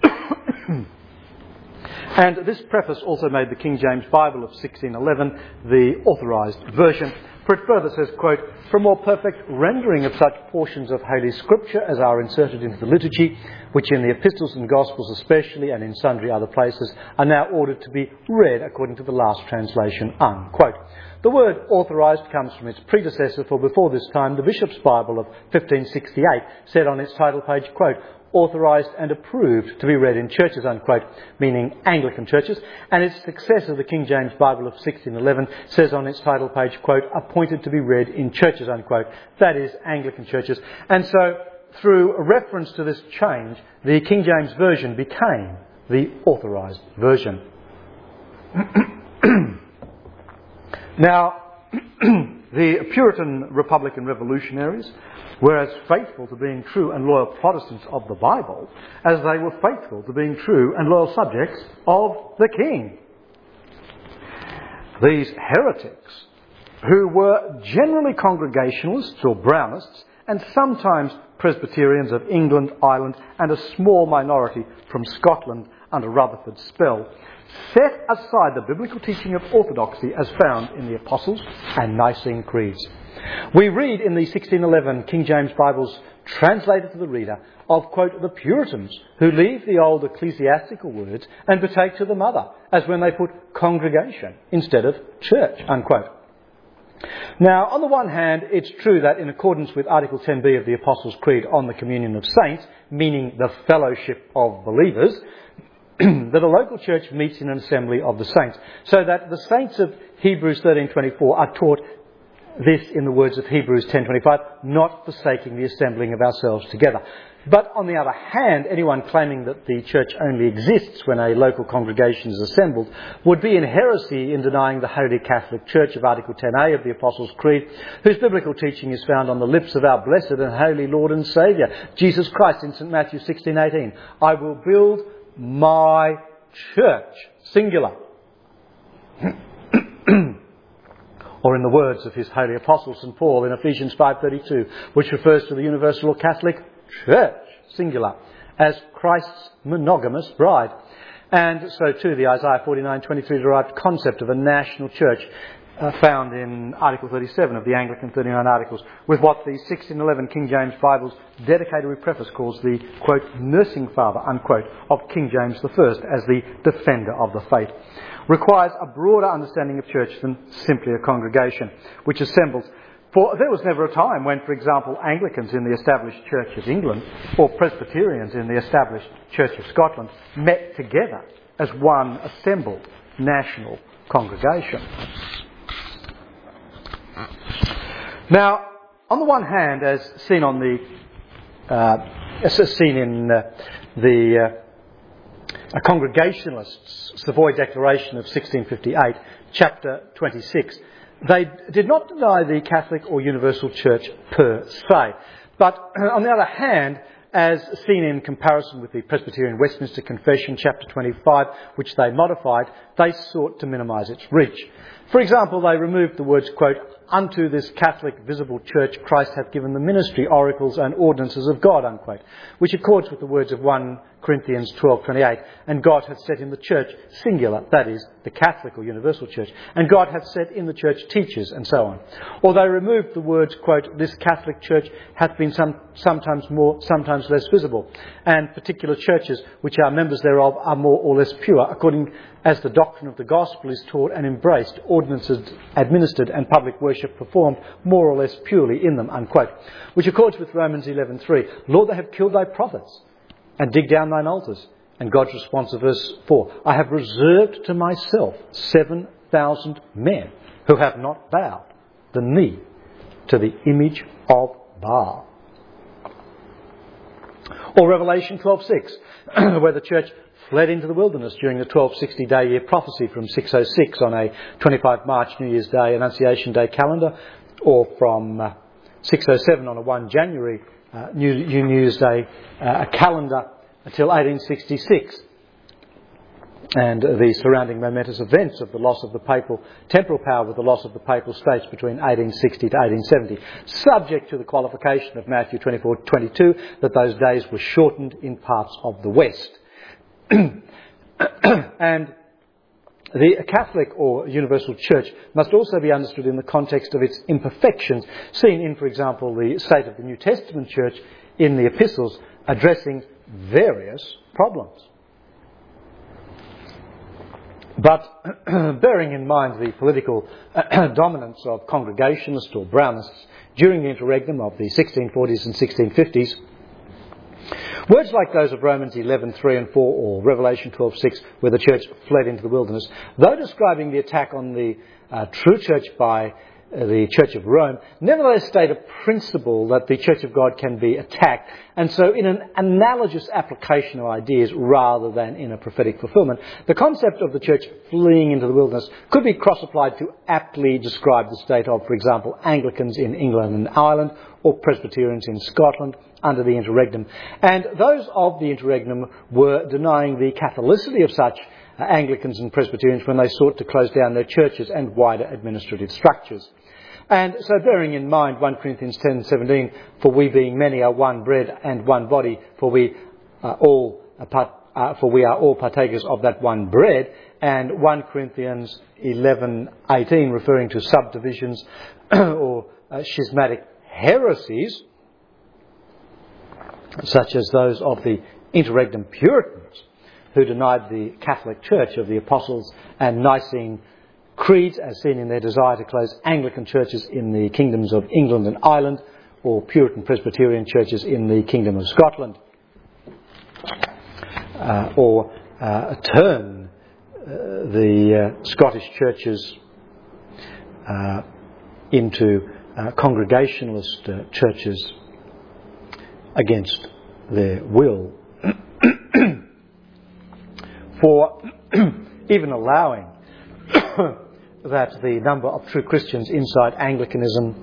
And this preface also made the King James Bible of 1611 the authorised version, for it further says, quote, for a more perfect rendering of such portions of Holy Scripture as are inserted into the liturgy, which in the epistles and gospels especially and in sundry other places are now ordered to be read according to the last translation, unquote. The word authorised comes from its predecessor, for before this time the Bishop's Bible of 1568 said on its title page, quote, authorised and approved to be read in churches, unquote, meaning Anglican churches, and its successor, the King James Bible of 1611, says on its title page, quote, appointed to be read in churches, unquote, that is, Anglican churches. And so, through a reference to this change, the King James Version became the authorised version. Now, the Puritan Republican revolutionaries were as faithful to being true and loyal Protestants of the Bible as they were faithful to being true and loyal subjects of the King. These heretics, who were generally Congregationalists or Brownists, and sometimes Presbyterians of England, Ireland, and a small minority from Scotland under Rutherford's spell, set aside the biblical teaching of orthodoxy as found in the Apostles' and Nicene Creeds. We read in the 1611 King James Bibles translated to the reader of, quote, the Puritans who leave the old ecclesiastical words and betake to the mother, as when they put congregation instead of church, unquote. Now, on the one hand, it's true that in accordance with Article 10b of the Apostles' Creed on the communion of saints, meaning the fellowship of believers, that a local church meets in an assembly of the saints, so that the saints of Hebrews 13:24 are taught this in the words of Hebrews 10:25, not forsaking the assembling of ourselves together. But on the other hand, anyone claiming that the church only exists when a local congregation is assembled would be in heresy in denying the Holy Catholic Church of Article 10a of the Apostles' Creed, whose biblical teaching is found on the lips of our blessed and holy Lord and Saviour, Jesus Christ, in St. Matthew 16:18. I will build my church, singular. Or in the words of his holy apostle St. Paul in Ephesians 5:32, which refers to the universal or Catholic Church, singular, as Christ's monogamous bride. And so too the Isaiah 49:23 derived concept of a national church found in Article 37 of the Anglican 39 Articles, with what the 1611 King James Bible's dedicatory preface calls the, quote, nursing father, unquote, of King James I as the defender of the faith, requires a broader understanding of church than simply a congregation which assembles. For there was never a time when, for example, Anglicans in the established Church of England or Presbyterians in the established Church of Scotland met together as one assembled national congregation. Now, on the one hand, as seen on the Congregationalists' Savoy Declaration of 1658, chapter 26, they did not deny the Catholic or Universal Church per se. But on the other hand, as seen in comparison with the Presbyterian Westminster Confession, chapter 25, which they modified, they sought to minimise its reach. For example, they removed the words, quote, unto this Catholic visible church Christ hath given the ministry, oracles and ordinances of God, unquote, which accords with the words of 1 Corinthians 12:28, and God hath set in the church, singular, that is, the Catholic or Universal Church, and God hath set in the church teachers, and so on. Or they removed the words, quote, this Catholic church hath been sometimes more, sometimes less visible, and particular churches which are members thereof are more or less pure, according as the doctrine of the gospel is taught and embraced, ordinances administered and public worship performed more or less purely in them, unquote, which accords with Romans 11:3. Lord, they have killed thy prophets and dig down thine altars And God's response of verse 4, I have reserved to myself 7,000 men who have not bowed the knee to the image of Baal. Or Revelation 12:6, where the church fled into the wilderness during the 1260-day year prophecy from 606 on a 25 March New Year's Day Annunciation Day calendar, or from 607 on a 1 January New Year's Day a calendar until 1866. And the surrounding momentous events of the loss of the papal temporal power with the loss of the papal states between 1860 to 1870, subject to the qualification of Matthew 24:22 that those days were shortened in parts of the West. And the Catholic or Universal Church must also be understood in the context of its imperfections, seen in, for example, the state of the New Testament Church in the epistles addressing various problems. But bearing in mind the political dominance of Congregationalists or Brownists during the interregnum of the 1640s and 1650s, words like those of Romans 11:3 and 4 or Revelation 12:6, where the church fled into the wilderness, though describing the attack on the true church by the Church of Rome, nevertheless state a principle that the Church of God can be attacked, and so in an analogous application of ideas rather than in a prophetic fulfillment, the concept of the church fleeing into the wilderness could be cross-applied to aptly describe the state of, for example, Anglicans in England and Ireland, or Presbyterians in Scotland under the interregnum. And those of the interregnum were denying the Catholicity of such Anglicans and Presbyterians when they sought to close down their churches and wider administrative structures. And so bearing in mind 1 Corinthians 10:17, for we being many are one bread and one body, for we are all partakers of that one bread, and 1 Corinthians 11:18 referring to subdivisions or schismatic heresies, such as those of the interregnum Puritans, who denied the Catholic Church of the Apostles and Nicene creeds, as seen in their desire to close Anglican churches in the kingdoms of England and Ireland, or Puritan Presbyterian churches in the Kingdom of Scotland, or turn the Scottish churches into Congregationalist churches against their will. For even allowing that the number of true Christians inside Anglicanism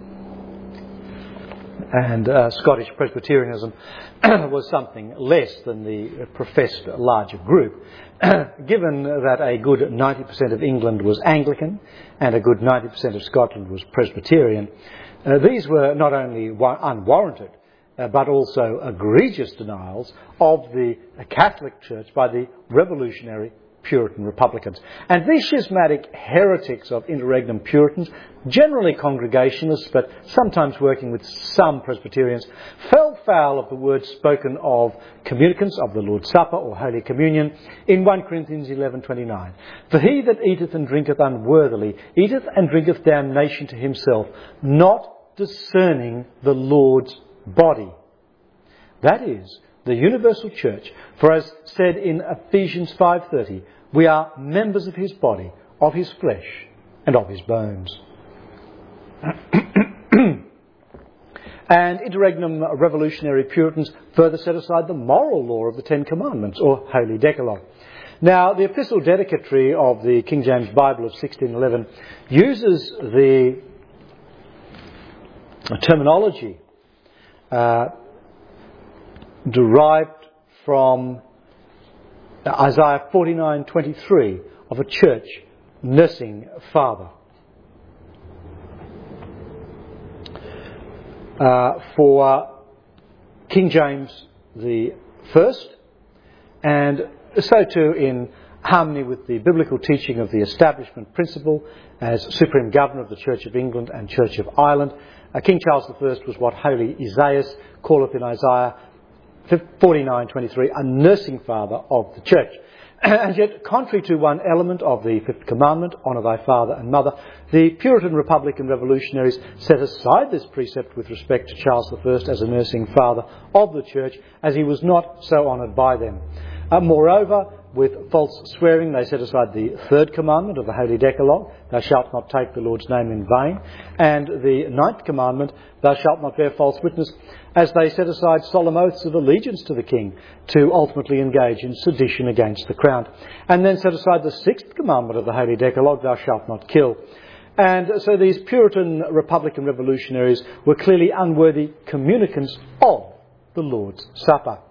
and Scottish Presbyterianism was something less than the professed larger group, given that a good 90% of England was Anglican and a good 90% of Scotland was Presbyterian, these were not only unwarranted but also egregious denials of the Catholic Church by the revolutionary Puritan Republicans. And these schismatic heretics of interregnum Puritans, generally Congregationalists but sometimes working with some Presbyterians, fell foul of the words spoken of communicants of the Lord's Supper or Holy Communion in 1 Corinthians 11:29. For he that eateth and drinketh unworthily eateth and drinketh damnation to himself, not discerning the Lord's body. That is the universal church. For as said in Ephesians 5:30, we are members of his body, of his flesh, and of his bones. And interregnum revolutionary Puritans further set aside the moral law of the Ten Commandments, or Holy Decalogue. Now, the epistle dedicatory of the King James Bible of 1611 uses the terminology derived from Isaiah 49:23 of a church nursing father. For King James the First, and so too in harmony with the biblical teaching of the establishment principle as supreme governor of the Church of England and Church of Ireland, King Charles I was what holy Isaiah calleth in Isaiah 49:23, a nursing father of the church. And yet, contrary to one element of the fifth commandment, honour thy father and mother, the Puritan Republican revolutionaries set aside this precept with respect to Charles I as a nursing father of the church, as he was not so honoured by them. Moreover, with false swearing, they set aside the third commandment of the Holy Decalogue, thou shalt not take the Lord's name in vain, and the ninth commandment, thou shalt not bear false witness, as they set aside solemn oaths of allegiance to the king to ultimately engage in sedition against the crown, and then set aside the sixth commandment of the Holy Decalogue, thou shalt not kill. And so these Puritan Republican revolutionaries were clearly unworthy communicants of the Lord's Supper.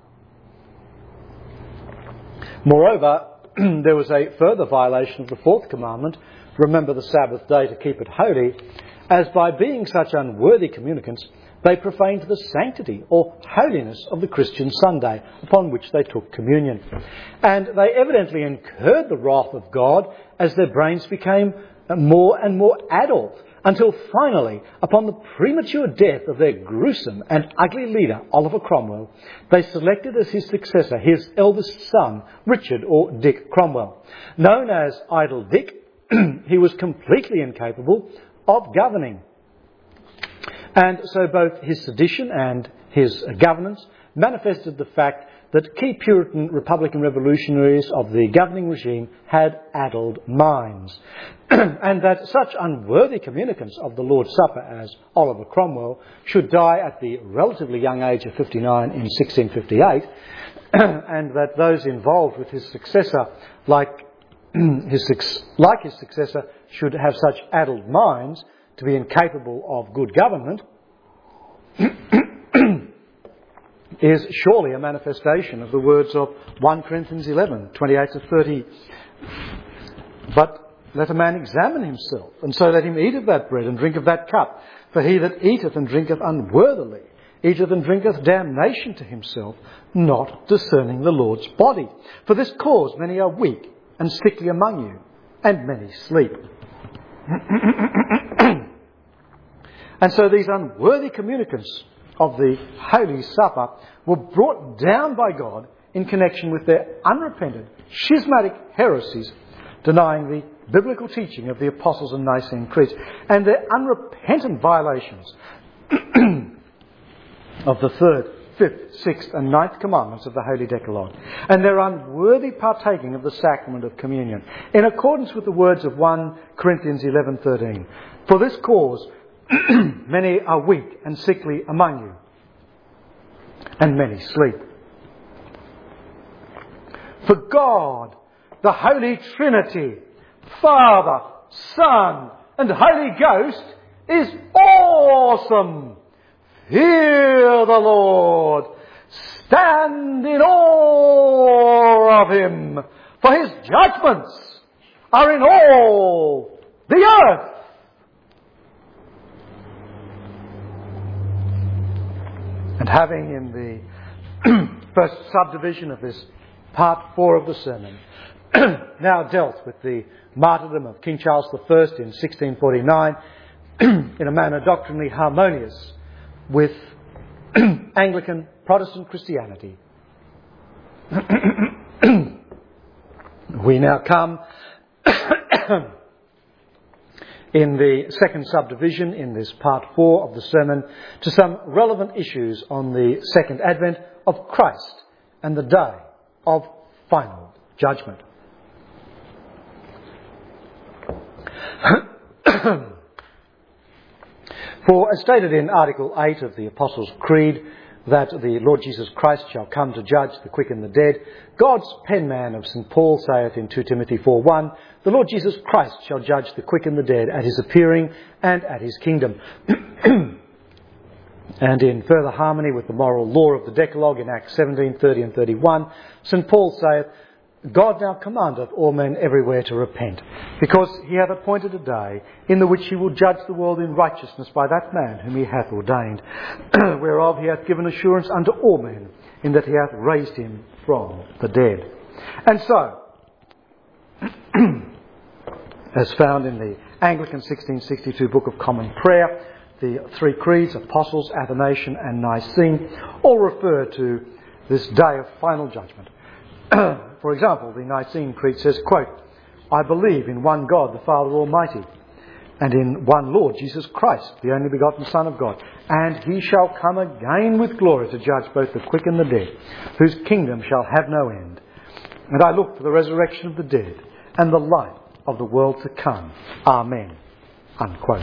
Moreover, there was a further violation of the fourth commandment, remember the Sabbath day to keep it holy, as by being such unworthy communicants, they profaned the sanctity or holiness of the Christian Sunday upon which they took communion. And they evidently incurred the wrath of God as their brains became more and more adult, until finally, upon the premature death of their gruesome and ugly leader, Oliver Cromwell, they selected as his successor his eldest son, Richard or Dick Cromwell. Known as Idle Dick, he was completely incapable of governing. And so both his sedition and his governance manifested the fact that key Puritan Republican revolutionaries of the governing regime had addled minds, and that such unworthy communicants of the Lord's Supper as Oliver Cromwell should die at the relatively young age of 59 in 1658, and that those involved with his successor, like his successor, should have such addled minds to be incapable of good government, is surely a manifestation of the words of 1 Corinthians 11, 28 to 30. But let a man examine himself, and so let him eat of that bread and drink of that cup. For he that eateth and drinketh unworthily eateth and drinketh damnation to himself, not discerning the Lord's body. For this cause many are weak and sickly among you, and many sleep. And so these unworthy communicants of the Holy Supper were brought down by God in connection with their unrepented, schismatic heresies, denying the biblical teaching of the Apostles and Nicene Creeds, and their unrepentant violations of the third, fifth, sixth and ninth commandments of the Holy Decalogue, and their unworthy partaking of the sacrament of communion, in accordance with the words of 1 Corinthians 11:13. For this cause many are weak and sickly among you, and many sleep. For God, the Holy Trinity, Father, Son, and Holy Ghost, is awesome. Fear the Lord. Stand in awe of Him, for His judgments are in all the earth. And having in the first subdivision of this part 4 of the sermon now dealt with the martyrdom of King Charles I in 1649 in a manner doctrinally harmonious with Anglican Protestant Christianity, we now come in the second subdivision in this part 4 of the sermon to some relevant issues on the second advent of Christ and the day of final judgment. For as stated in Article 8 of the Apostles' Creed, that the Lord Jesus Christ shall come to judge the quick and the dead, God's penman of St. Paul saith in 2 Timothy 4:1, the Lord Jesus Christ shall judge the quick and the dead at his appearing and at his kingdom. And in further harmony with the moral law of the Decalogue in Acts 17:30 and 31, St. Paul saith, God now commandeth all men everywhere to repent, because he hath appointed a day in the which he will judge the world in righteousness by that man whom he hath ordained, whereof he hath given assurance unto all men, in that he hath raised him from the dead. And so, as found in the Anglican 1662 Book of Common Prayer, the three creeds, Apostles, Athanasian and Nicene, all refer to this day of final judgment. For example, the Nicene Creed says, quote, I believe in one God, the Father Almighty, and in one Lord Jesus Christ, the only begotten Son of God, and he shall come again with glory to judge both the quick and the dead, whose kingdom shall have no end. And I look for the resurrection of the dead and the light of the world to come. Amen." Unquote.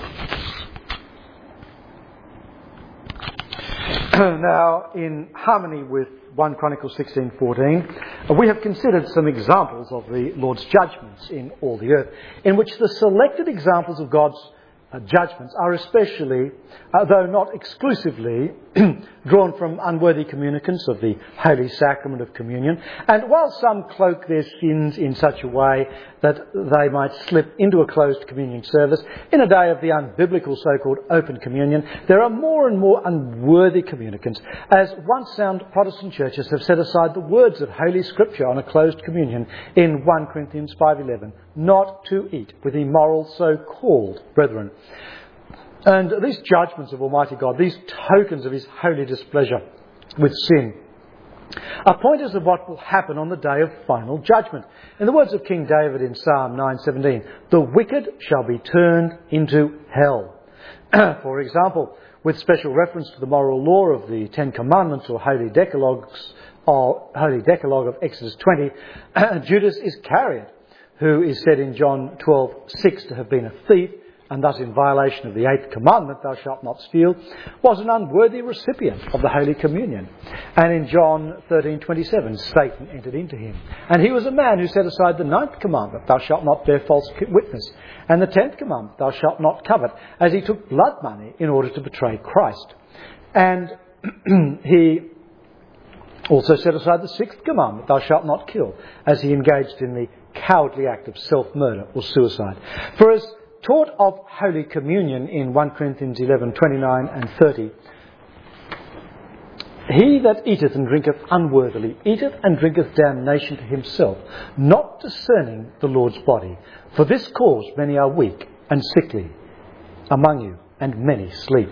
Now, in harmony with 1 Chronicles 16:14, we have considered some examples of the Lord's judgments in all the earth, in which the selected examples of God's judgments are especially, though not exclusively, drawn from unworthy communicants of the Holy Sacrament of Communion. And while some cloak their sins in such a way that they might slip into a closed communion service, in a day of the unbiblical so-called open communion, there are more and more unworthy communicants, as once sound Protestant churches have set aside the words of Holy Scripture on a closed communion in 1 Corinthians 5:11, "not to eat with immoral so-called brethren." And these judgments of Almighty God, these tokens of His holy displeasure with sin, are pointers of what will happen on the day of final judgment. In the words of King David in Psalm 9:17, "The wicked shall be turned into hell." For example, with special reference to the moral law of the Ten Commandments or Holy Decalogue of Exodus 20, Judas Iscariot, who is said in John 12:6 to have been a thief, and thus in violation of the 8th commandment, "Thou shalt not steal," was an unworthy recipient of the Holy Communion. And in John 13:27, Satan entered into him. And he was a man who set aside the 9th commandment, "Thou shalt not bear false witness," and the 10th commandment, "Thou shalt not covet," as he took blood money in order to betray Christ. And he also set aside the 6th commandment, "Thou shalt not kill," as he engaged in the cowardly act of self-murder or suicide. For as taught of Holy Communion in 1 Corinthians 11:29 and 30, "He that eateth and drinketh unworthily eateth and drinketh damnation to himself, not discerning the Lord's body. For this cause many are weak and sickly among you, and many sleep."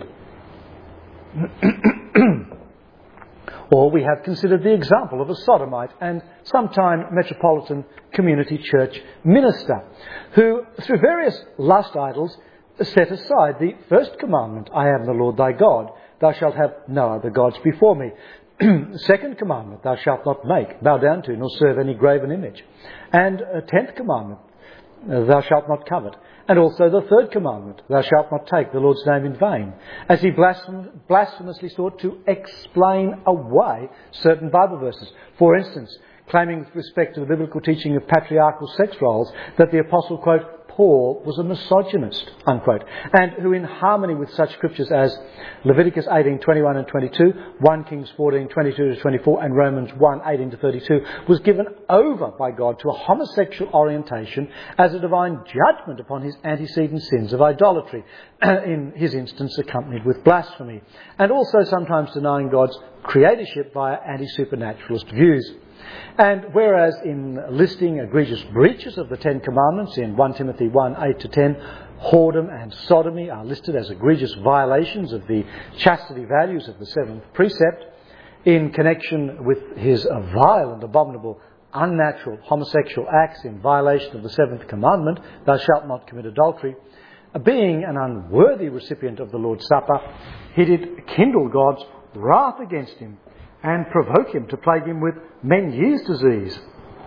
Or we have considered the example of a sodomite and sometime Metropolitan Community Church minister who, through various lust idols, set aside the 1st commandment, "I am the Lord thy God, thou shalt have no other gods before me." 2nd commandment, "Thou shalt not make, bow down to, nor serve any graven image." And 10th commandment, "Thou shalt not covet." And also the 3rd commandment, "Thou shalt not take the Lord's name in vain," as he blasphemously sought to explain away certain Bible verses. For instance, claiming with respect to the biblical teaching of patriarchal sex roles that the apostle, quote, "Paul was a misogynist," unquote, and who in harmony with such scriptures as Leviticus 18:21 and 22, 1 Kings 14:22 to 24 and Romans 1:18 to 32 was given over by God to a homosexual orientation as a divine judgment upon his antecedent sins of idolatry, in his instance accompanied with blasphemy, and also sometimes denying God's creatorship via anti-supernaturalist views. And whereas in listing egregious breaches of the 10 Commandments in 1 Timothy 1:8 to 10, whoredom and sodomy are listed as egregious violations of the chastity values of the 7th precept, in connection with his vile and abominable unnatural homosexual acts in violation of the 7th commandment, "Thou shalt not commit adultery," being an unworthy recipient of the Lord's Supper, he did kindle God's wrath against him and provoke him to plague him with Meniere's disease.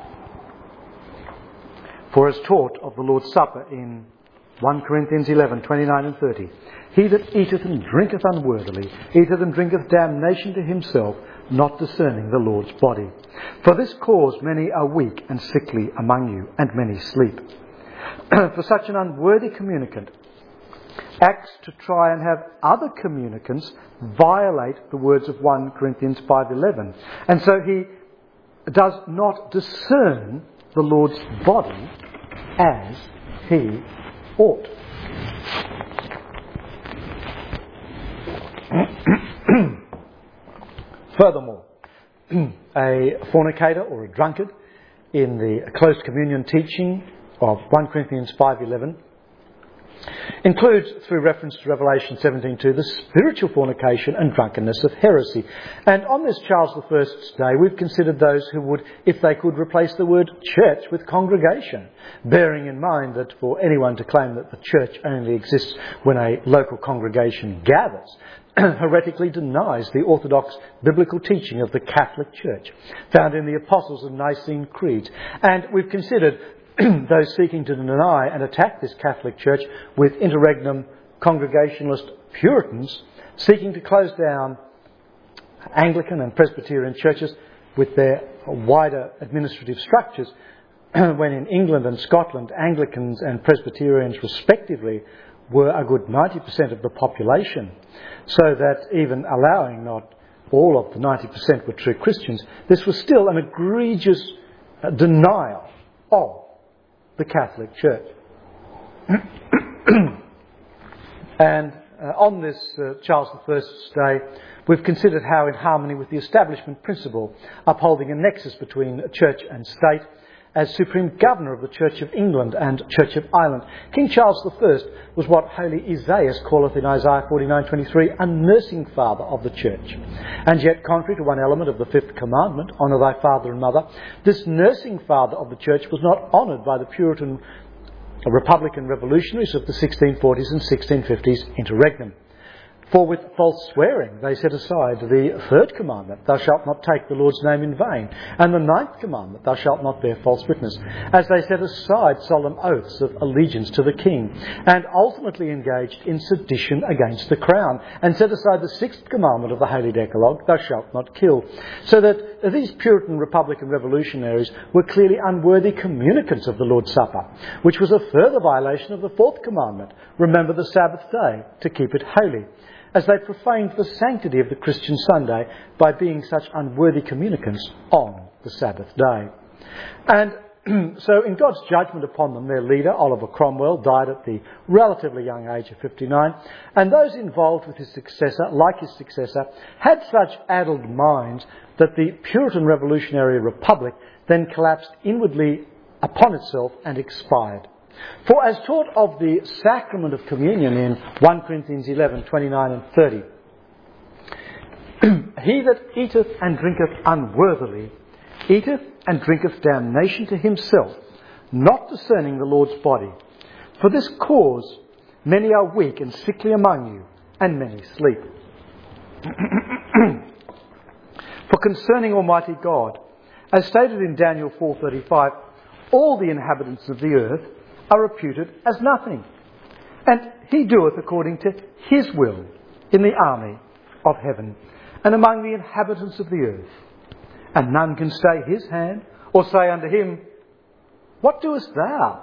For as taught of the Lord's Supper in 1 Corinthians 11:29 and 30, "He that eateth and drinketh unworthily eateth and drinketh damnation to himself, not discerning the Lord's body. For this cause many are weak and sickly among you, and many sleep." For such an unworthy communicant acts to try and have other communicants violate the words of 1 Corinthians 5:11. And so he does not discern the Lord's body as he ought. Furthermore, a fornicator or a drunkard in the closed communion teaching of 1 Corinthians 5:11 includes, through reference to Revelation 17:2, the spiritual fornication and drunkenness of heresy. And on this Charles I's Day, we've considered those who would, if they could, replace the word church with congregation, bearing in mind that for anyone to claim that the church only exists when a local congregation gathers, heretically denies the orthodox biblical teaching of the Catholic Church, found in the Apostles' and Nicene Creeds. And we've considered those seeking to deny and attack this Catholic Church with interregnum Congregationalist Puritans seeking to close down Anglican and Presbyterian churches with their wider administrative structures, when in England and Scotland Anglicans and Presbyterians respectively were a good 90% of the population, so that even allowing not all of the 90% were true Christians, this was still an egregious denial of the Catholic Church. And on this Charles I's Day, we've considered how, in harmony with the establishment principle upholding a nexus between church and state, as Supreme Governor of the Church of England and Church of Ireland, King Charles I was what holy Isaiah calleth in Isaiah 49:23, a nursing father of the Church. And yet, contrary to one element of the fifth commandment, honour thy father and mother, this nursing father of the Church was not honoured by the Puritan Republican revolutionaries of the 1640s and 1650s interregnum. For with false swearing they set aside the third commandment, thou shalt not take the Lord's name in vain, and the ninth commandment, thou shalt not bear false witness, as they set aside solemn oaths of allegiance to the king, and ultimately engaged in sedition against the crown, and set aside the sixth commandment of the Holy Decalogue, thou shalt not kill. So that these Puritan Republican revolutionaries were clearly unworthy communicants of the Lord's Supper, which was a further violation of the fourth commandment, remember the Sabbath day, to keep it holy, as they profaned the sanctity of the Christian Sunday by being such unworthy communicants on the Sabbath day. And so in God's judgment upon them, their leader, Oliver Cromwell, died at the relatively young age of 59, and those involved with his successor, like his successor, had such addled minds that the Puritan Revolutionary Republic then collapsed inwardly upon itself and expired. For as taught of the sacrament of communion in 1 Corinthians 11:29 and 30, he that eateth and drinketh unworthily eateth and drinketh damnation to himself, not discerning the Lord's body. For this cause many are weak and sickly among you, and many sleep. For concerning Almighty God, as stated in Daniel 4:35, all the inhabitants of the earth are reputed as nothing, and he doeth according to his will in the army of heaven and among the inhabitants of the earth. And none can stay his hand or say unto him, what doest thou?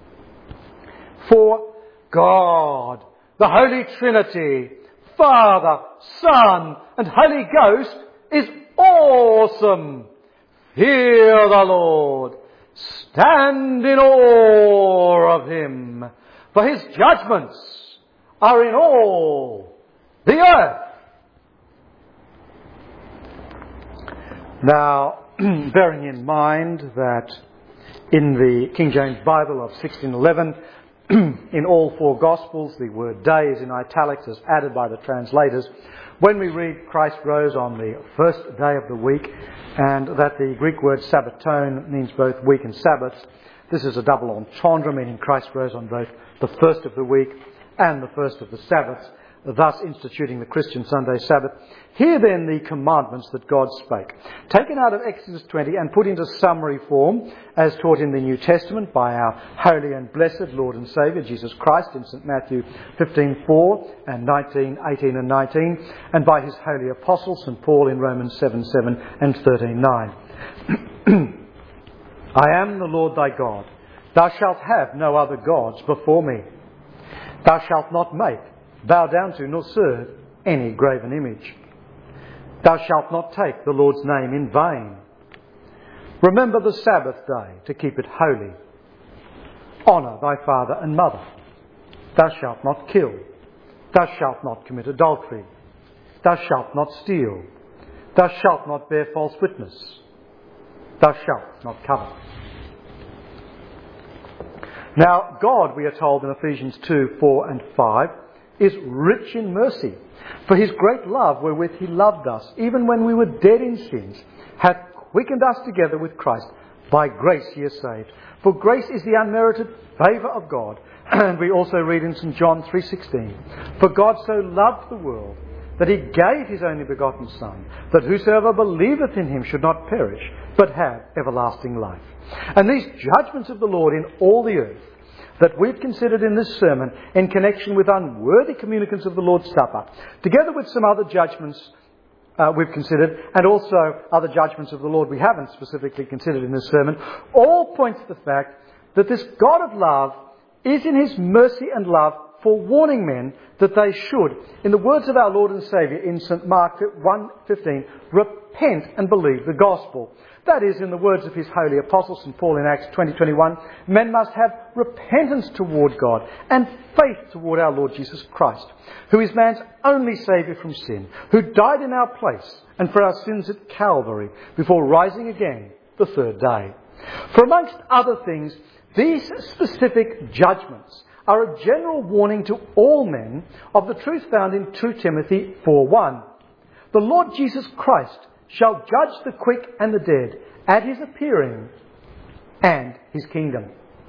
For God, the Holy Trinity, Father, Son, and Holy Ghost is awesome. Fear the Lord. Stand in awe of him, for his judgments are in all the earth. Now, bearing in mind that in the King James Bible of 1611, in all four Gospels, the word day is in italics as added by the translators. When we read Christ rose on the first day of the week, and that the Greek word sabbaton means both week and Sabbath, this is a double entendre, meaning Christ rose on both the first of the week and the first of the Sabbaths, thus instituting the Christian Sunday Sabbath. Hear then the commandments that God spake, taken out of Exodus 20 and put into summary form, as taught in the New Testament by our holy and blessed Lord and Saviour Jesus Christ in St Matthew 15:4 and 19:18 and 19, and by his holy apostle St Paul in Romans 7:7 and 13:9. I am the Lord thy God. Thou shalt have no other gods before me. Thou shalt not make, bow down to, nor serve any graven image. Thou shalt not take the Lord's name in vain. Remember the Sabbath day to keep it holy. Honour thy father and mother. Thou shalt not kill. Thou shalt not commit adultery. Thou shalt not steal. Thou shalt not bear false witness. Thou shalt not covet. Now, God, we are told in Ephesians 2, 4 and 5, is rich in mercy. For his great love wherewith he loved us, even when we were dead in sins, hath quickened us together with Christ. By grace ye are saved. For grace is the unmerited favour of God. And we also read in St. John 3:16, For God so loved the world, that he gave his only begotten Son, that whosoever believeth in him should not perish, but have everlasting life. And these judgments of the Lord in all the earth, that we've considered in this sermon in connection with unworthy communicants of the Lord's Supper, together with some other judgments we've considered, and also other judgments of the Lord we haven't specifically considered in this sermon, all point to the fact that this God of love is in his mercy and love forewarning men that they should, in the words of our Lord and Saviour in St. Mark 1:15, repent and believe the gospel. That is, in the words of his holy apostle St. Paul in Acts 20:21, men must have repentance toward God and faith toward our Lord Jesus Christ, who is man's only Saviour from sin, who died in our place and for our sins at Calvary before rising again the third day. For amongst other things, these specific judgments are a general warning to all men of the truth found in 2 Timothy 4:1. The Lord Jesus Christ shall judge the quick and the dead at his appearing and his kingdom.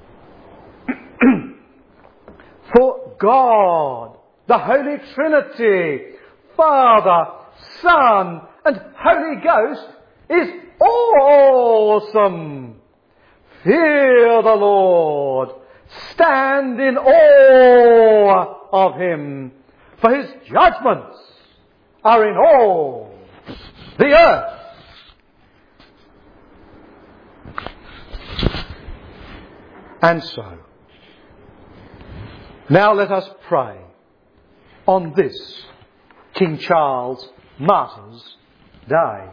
For God, the Holy Trinity, Father, Son, and Holy Ghost, is awesome. Fear the Lord. Stand in awe of him, for his judgments are in all the earth. And so, now let us pray on this King Charles Martyr's Day.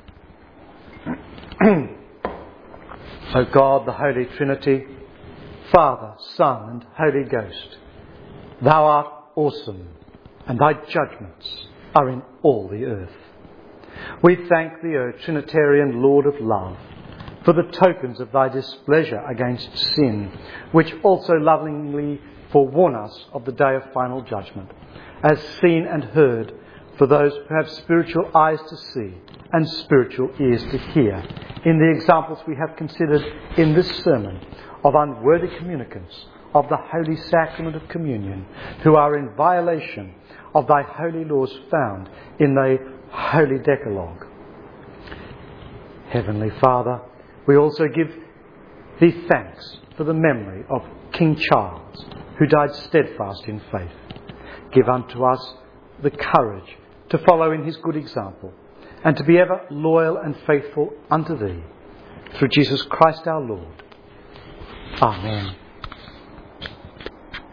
O God, the Holy Trinity, Father, Son, and Holy Ghost, thou art awesome, and thy judgments are in all the earth. We thank thee, O Trinitarian Lord of love, for the tokens of thy displeasure against sin, which also lovingly forewarn us of the day of final judgment, as seen and heard for those who have spiritual eyes to see and spiritual ears to hear, in the examples we have considered in this sermon of unworthy communicants of the holy sacrament of communion, who are in violation of thy holy laws found in thy holy Decalogue. Heavenly Father, we also give thee thanks for the memory of King Charles, who died steadfast in faith. Give unto us the courage to follow in his good example, and to be ever loyal and faithful unto thee. Through Jesus Christ our Lord. Amen.